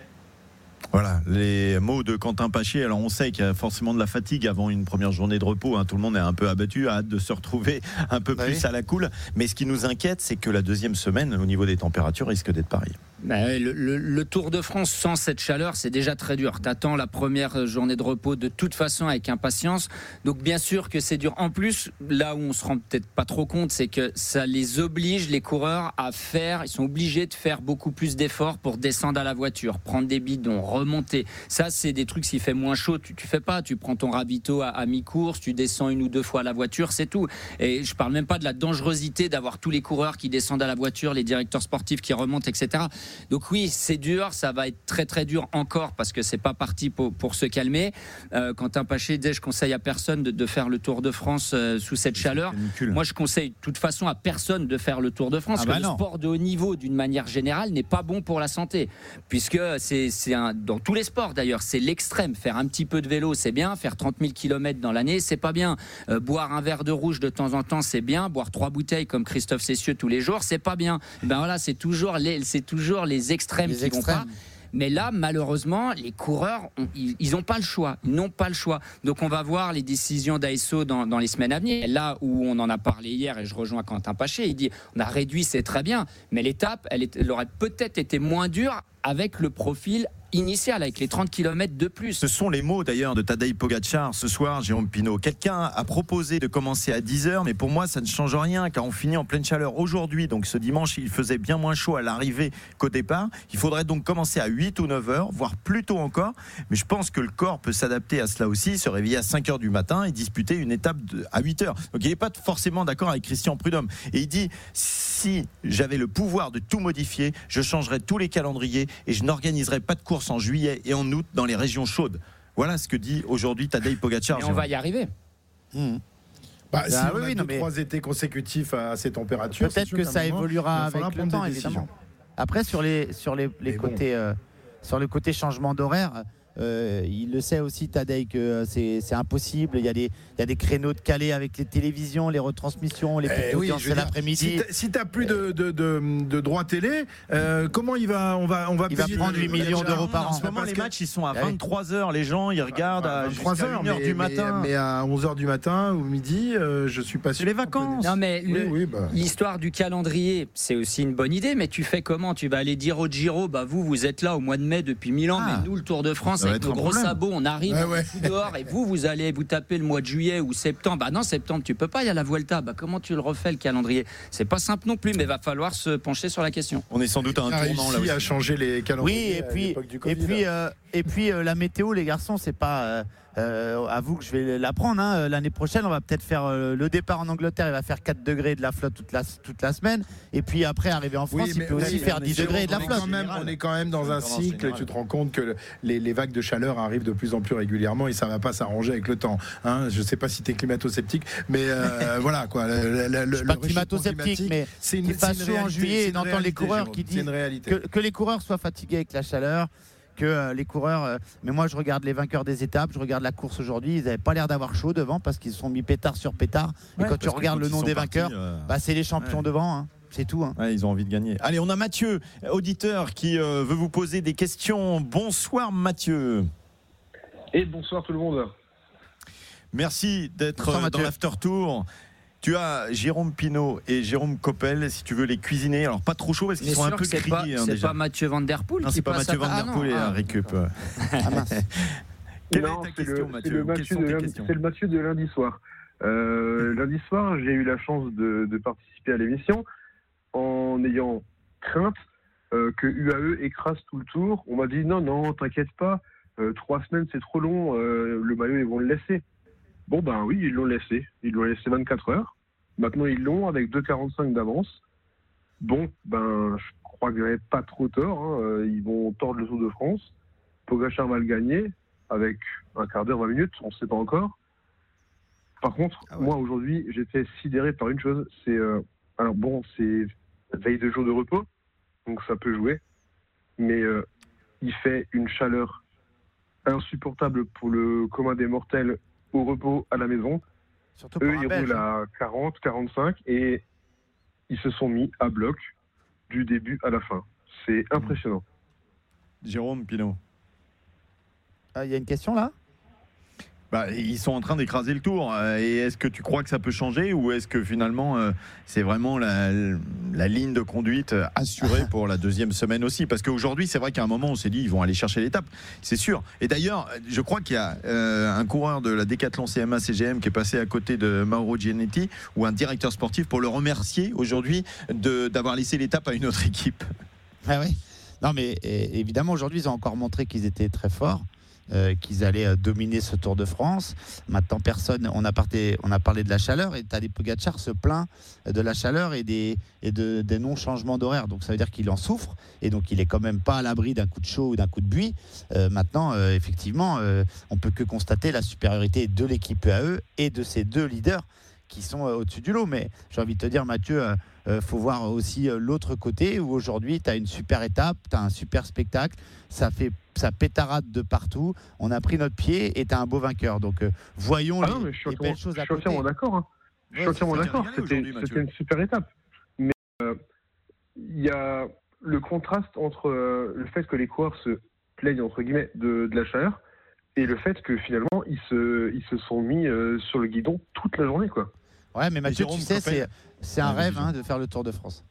Voilà, les mots de Quentin Paché. Alors on sait qu'il y a forcément de la fatigue avant une première journée de repos, hein. Tout le monde est un peu abattu, a hâte de se retrouver un peu plus oui. à la cool. Mais ce qui nous inquiète, c'est que la deuxième semaine, au niveau des températures, risque d'être pareil. Ben, le, le, le Tour de France sans cette chaleur, c'est déjà très dur. T'attends la première journée de repos de toute façon avec impatience. Donc bien sûr que c'est dur. En plus, là où on se rend peut-être pas trop compte, c'est que ça les oblige, les coureurs, à faire, ils sont obligés de faire beaucoup plus d'efforts pour descendre à la voiture, prendre des bidons, remonter. Ça, c'est des trucs, s'il fait moins chaud, tu, tu fais pas. Tu prends ton ravito à, à mi-course, tu descends une ou deux fois à la voiture, c'est tout. Et je parle même pas de la dangerosité d'avoir tous les coureurs qui descendent à la voiture, les directeurs sportifs qui remontent, et cetera. Donc oui, c'est dur, ça va être très très dur encore parce que c'est pas parti pour, pour se calmer. Euh, Quentin Paché disait, je conseille à personne de, de faire le Tour de France euh, sous cette chaleur. Moi, je conseille de toute façon à personne de faire le Tour de France. Ah bah parce que non. Le sport de haut niveau, d'une manière générale, n'est pas bon pour la santé, puisque c'est, c'est un, dans tous les sports d'ailleurs, c'est l'extrême. Faire un petit peu de vélo, c'est bien. Faire trente mille kilomètres dans l'année, c'est pas bien. Euh, boire un verre de rouge de temps en temps, c'est bien. Boire trois bouteilles comme Christophe Cessieux tous les jours, c'est pas bien. Ben voilà, c'est toujours les, c'est toujours les extrêmes les qui extrêmes. vont pas. Mais là, malheureusement, les coureurs, ont, ils n'ont pas le choix. Ils n'ont pas le choix. Donc, on va voir les décisions d'A S O dans, dans les semaines à venir. Là où on en a parlé hier, et je rejoins Quentin Paché, il dit on a réduit, c'est très bien. Mais l'étape, elle, est, elle aurait peut-être été moins dure avec le profil initial, avec les trente kilomètres de plus. Ce sont les mots d'ailleurs de Tadej Pogačar ce soir, Jérôme Pinault. Quelqu'un a proposé de commencer à dix heures, mais pour moi ça ne change rien car on finit en pleine chaleur aujourd'hui. Donc ce dimanche il faisait bien moins chaud à l'arrivée qu'au départ. Il faudrait donc commencer à huit ou neuf heures, voire plus tôt encore. Mais je pense que le corps peut s'adapter à cela aussi, se réveiller à cinq heures du matin et disputer une étape de, à huit heures. Donc il n'est pas forcément d'accord avec Christian Prudhomme. Et il dit si j'avais le pouvoir de tout modifier, je changerais tous les calendriers et je n'organiserais pas de course en juillet et en août dans les régions chaudes. Voilà ce que dit aujourd'hui Tadej Pogačar. Et on va y arriver. Mmh. Bah, si ah, on oui, a oui, deux, mais... trois étés consécutifs à ces températures, peut-être que ça moment, évoluera avec le temps, évidemment. Après, sur les, sur les, les côtés, bon. euh, sur le côté changement d'horaire, euh, il le sait aussi, Tadej, que c'est, c'est impossible. Il y, a des, il y a des créneaux de calés avec les télévisions, les retransmissions, les eh oui, c'est l'après-midi. Si tu n'as plus de, de, de, de droits télé, euh, comment il va, on va, on va il va prendre huit millions d'euros par an. En ce moment, les matchs, ils sont à vingt-trois heures. Les gens, ils regardent à vingt-trois heures, une heure du matin. Mais, mais à onze heures du matin ou midi, euh, je suis pas sûr. C'est les vacances. Non, mais le, oui, oui, bah. l'histoire du calendrier, c'est aussi une bonne idée. Mais tu fais comment? Tu vas aller dire au Giro, bah vous, vous êtes là au mois de mai depuis mille ans, ah. mais nous, le Tour de France, avec nos gros sabots, on arrive, ouais, on ouais. fout dehors, et vous, vous allez vous taper le mois de juillet ou septembre. Bah non, septembre, tu peux pas, il y a la Vuelta. Bah comment tu le refais, le calendrier? C'est pas simple non plus, mais va falloir se pencher sur la question. On est sans doute à un tournant là aussi. À changer les calendriers. Oui, et puis, et puis, euh, et puis euh, la météo, les garçons, c'est pas. Euh, Euh, avoue que je vais l'apprendre hein. L'année prochaine on va peut-être faire euh, le départ en Angleterre, il va faire quatre degrés de la flotte toute la, toute la semaine, et puis après arriver en France, oui, il peut aussi faire dix degrés de la flotte. Même, on est quand même dans un cycle et tu te rends compte que le, les, les vagues de chaleur arrivent de plus en plus régulièrement et ça va pas s'arranger avec le temps hein. Je sais pas si tu es climato-sceptique, mais euh, voilà quoi. Le, le, le, je suis pas climato-sceptique, mais c'est une façon en juillet et d'entendre les coureurs qui disent que, que les coureurs soient fatigués avec la chaleur, que euh, les coureurs, euh, mais moi je regarde les vainqueurs des étapes, je regarde la course aujourd'hui, ils n'avaient pas l'air d'avoir chaud devant parce qu'ils se sont mis pétard sur pétard, ouais, et quand tu regardes quand le nom des partis, vainqueurs, euh... bah, c'est les champions ouais. devant hein. C'est tout. Hein. Ouais, ils ont envie de gagner. Allez, on a Mathieu, auditeur, qui euh, veut vous poser des questions. Bonsoir Mathieu. Et bonsoir tout le monde. Merci d'être bonsoir, dans l'After Tour. Tu as Jérôme Pinault et Jérôme Coppel, si tu veux les cuisiner. Alors pas trop chaud parce qu'ils mais sont un peu c'est grillés. Pas, hein, c'est déjà. pas Mathieu Van Der Poel non, qui c'est pas passe Mathieu à... Van Der ah, Poel et ah, la récup. Ah, mince. Quelle non, est ta c'est question, le, Mathieu? C'est le Mathieu, de lundi, c'est le Mathieu de lundi soir. Euh, lundi soir, j'ai eu la chance de, de participer à l'émission en ayant crainte euh, que U A E écrase tout le tour. On m'a dit non, non, t'inquiète pas, euh, trois semaines c'est trop long, euh, le maillot ils vont le laisser. Bon ben oui, ils l'ont laissé. Ils l'ont laissé vingt-quatre heures. Maintenant ils l'ont avec deux quarante-cinq d'avance. Bon, ben je crois que j'avais pas trop tort. Hein. Ils vont tordre le Tour de France. Pogačar va le gagner avec un quart d'heure, vingt minutes, on ne sait pas encore. Par contre, ah ouais. moi aujourd'hui, j'étais sidéré par une chose, c'est euh, alors bon, c'est veille de jour de repos, donc ça peut jouer, mais euh, il fait une chaleur insupportable pour le commun des mortels au repos à la maison. Surtout Eux, ils roulent à quarante, quarante-cinq et ils se sont mis à bloc du début à la fin. C'est impressionnant. Jérôme Pinault. Il y a une question là ? Bah, ils sont en train d'écraser le tour. Et est-ce que tu crois que ça peut changer ou est-ce que finalement euh, c'est vraiment la, la ligne de conduite assurée pour la deuxième semaine aussi? Parce qu'aujourd'hui, c'est vrai qu'à un moment, on s'est dit ils vont aller chercher l'étape, c'est sûr. Et d'ailleurs, je crois qu'il y a euh, un coureur de la Décathlon C M A C G M qui est passé à côté de Mauro Gianetti ou un directeur sportif pour le remercier aujourd'hui de, d'avoir laissé l'étape à une autre équipe. Ah oui. Non, mais évidemment, aujourd'hui, ils ont encore montré qu'ils étaient très forts. Euh, qu'ils allaient euh, dominer ce Tour de France. Maintenant, personne, on a, parté, on a parlé de la chaleur et Tadej Pogačar se plaint de la chaleur et des, et de, des non-changements d'horaire. Donc, ça veut dire qu'il en souffre et donc il est quand même pas à l'abri d'un coup de chaud ou d'un coup de buie. Euh, maintenant, euh, effectivement, euh, on peut que constater la supériorité de l'équipe U A E et de ces deux leaders qui sont euh, au-dessus du lot. Mais j'ai envie de te dire, Mathieu, il euh, faut voir aussi euh, l'autre côté où aujourd'hui, tu as une super étape, tu as un super spectacle, ça fait ça pétarade de partout, on a pris notre pied et tu as un beau vainqueur. Donc euh, voyons ah les, non, mais je suis les belles choses à côté. Je suis entièrement d'accord. Hein. Je suis ouais, entièrement d'accord. C'était, c'était une super étape. Mais il euh, y a le contraste entre euh, le fait que les coureurs se plaignent entre guillemets de, de la chaleur et le fait que finalement ils se, ils se sont mis euh, sur le guidon toute la journée, quoi. Ouais, mais Mathieu, tu sais, c'est, c'est un rêve hein, de faire le Tour de France.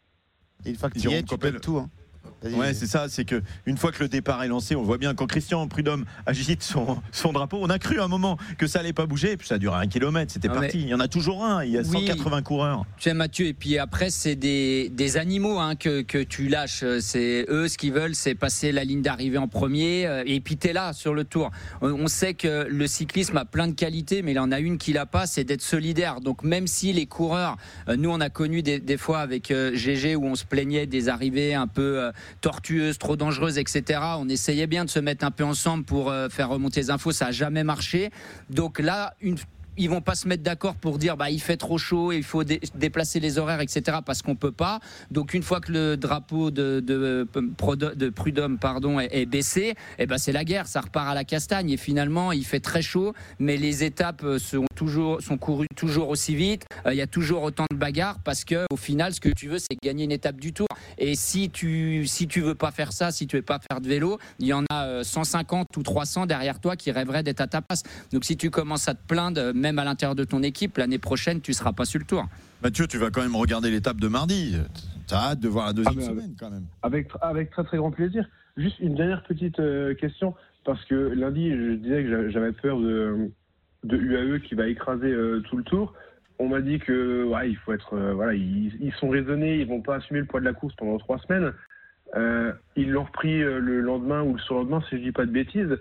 Et une fois que tu y es, tu peux tout. Hein. Ouais, c'est ça, c'est que une fois que le départ est lancé, on voit bien quand Christian Prudhomme agite son, son drapeau, on a cru à un moment que ça allait pas bouger, et puis ça a duré un kilomètre, c'était non, parti. Il y en a toujours un, il y a oui, cent quatre-vingts coureurs. Tu sais Mathieu, et puis après c'est des, des animaux hein, que, que tu lâches, c'est eux ce qu'ils veulent, c'est passer la ligne d'arrivée en premier, et puis t'es là sur le tour. On sait que le cyclisme a plein de qualités, mais il en a une qu'il a pas, c'est d'être solidaire. Donc même si les coureurs, nous on a connu des, des fois avec G G où on se plaignait des arrivées un peu tortueuses, trop dangereuses, et cetera. On essayait bien de se mettre un peu ensemble pour euh, faire remonter les infos, ça n'a jamais marché. Donc là, une ils vont pas se mettre d'accord pour dire bah il fait trop chaud et il faut dé- déplacer les horaires, et cetera. Parce qu'on peut pas. Donc une fois que le drapeau de, de, de, de Prudhomme pardon est, est baissé, et ben c'est la guerre, ça repart à la castagne. Et finalement il fait très chaud, mais les étapes sont toujours sont courues toujours aussi vite. Il y a toujours autant de bagarres parce que au final ce que tu veux c'est gagner une étape du Tour. Et si tu si tu veux pas faire ça, si tu veux pas faire de vélo, il y en a cent cinquante ou trois cents derrière toi qui rêveraient d'être à ta place. Donc si tu commences à te plaindre même à l'intérieur de ton équipe, l'année prochaine, tu ne seras pas sur le Tour. Mathieu, tu vas quand même regarder l'étape de mardi. Tu as hâte de voir la deuxième ah, semaine avec, quand même. Avec, avec très très grand plaisir. Juste une dernière petite euh, question, parce que lundi, je disais que j'avais peur de, de U A E qui va écraser euh, tout le Tour. On m'a dit que ouais, il faut être, euh, voilà, ils, ils sont raisonnés, ils ne vont pas assumer le poids de la course pendant trois semaines. Euh, ils l'ont repris euh, le lendemain ou le surlendemain, si je ne dis pas de bêtises.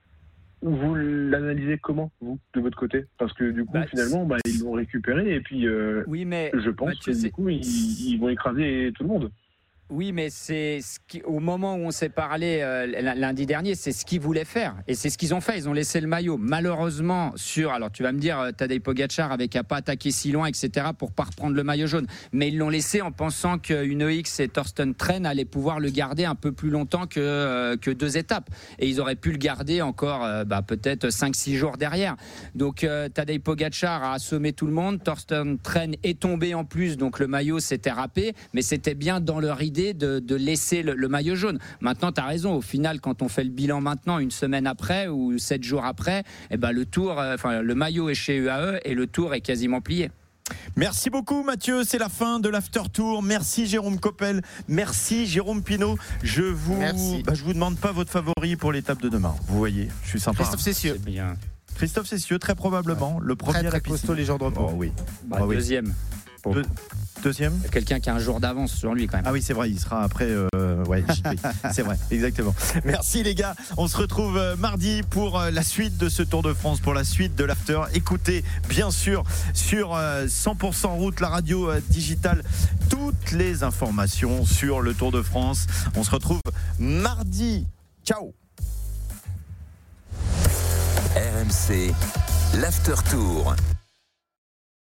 Vous l'analysez comment, vous, de votre côté? Parce que du coup, bah, finalement, bah, ils l'ont récupéré et puis euh, oui, mais je pense Mathieu, que du coup, ils, ils vont écraser tout le monde. Oui, mais c'est ce qui, au moment où on s'est parlé euh, lundi dernier, c'est ce qu'ils voulaient faire. Et c'est ce qu'ils ont fait. Ils ont laissé le maillot. Malheureusement, sur. Alors, tu vas me dire, Tadej Pogacar avait qu'à pas attaquer si loin, et cetera, pour pas reprendre le maillot jaune. Mais ils l'ont laissé en pensant qu'Une X et Thorsten Tren allaient pouvoir le garder un peu plus longtemps que, euh, que deux étapes. Et ils auraient pu le garder encore euh, bah, peut-être cinq six jours derrière. Donc, euh, Tadej Pogacar a assommé tout le monde. Thorsten Tren est tombé en plus. Donc, le maillot s'était râpé. Mais c'était bien dans leur idée De, de laisser le, le maillot jaune. Maintenant, tu as raison. Au final, quand on fait le bilan maintenant, une semaine après ou sept jours après, eh ben, le tour, euh, enfin, le maillot est chez U A E et le tour est quasiment plié. Merci beaucoup Mathieu, c'est la fin de l'After Tour. Merci Jérôme Coppel, merci Jérôme Pinault. Je vous, bah, je vous demande pas votre favori pour l'étape de demain. Vous voyez, je suis sympa. Christophe Cessieux. C'est bien. Christophe Cessieux, très probablement le premier très, à très la piscine. costaud les jours de repos. Oh, oui. Bah, oh, oui. Deuxième. Pour... De... Deuxième. Quelqu'un qui a un jour d'avance sur lui quand même. Ah oui, c'est vrai, il sera après. Euh, ouais, c'est vrai, exactement. Merci les gars. On se retrouve mardi pour la suite de ce Tour de France, pour la suite de l'After. Écoutez, bien sûr, sur cent pour cent route, la radio digitale, toutes les informations sur le Tour de France. On se retrouve mardi. Ciao. R M C, l'After Tour.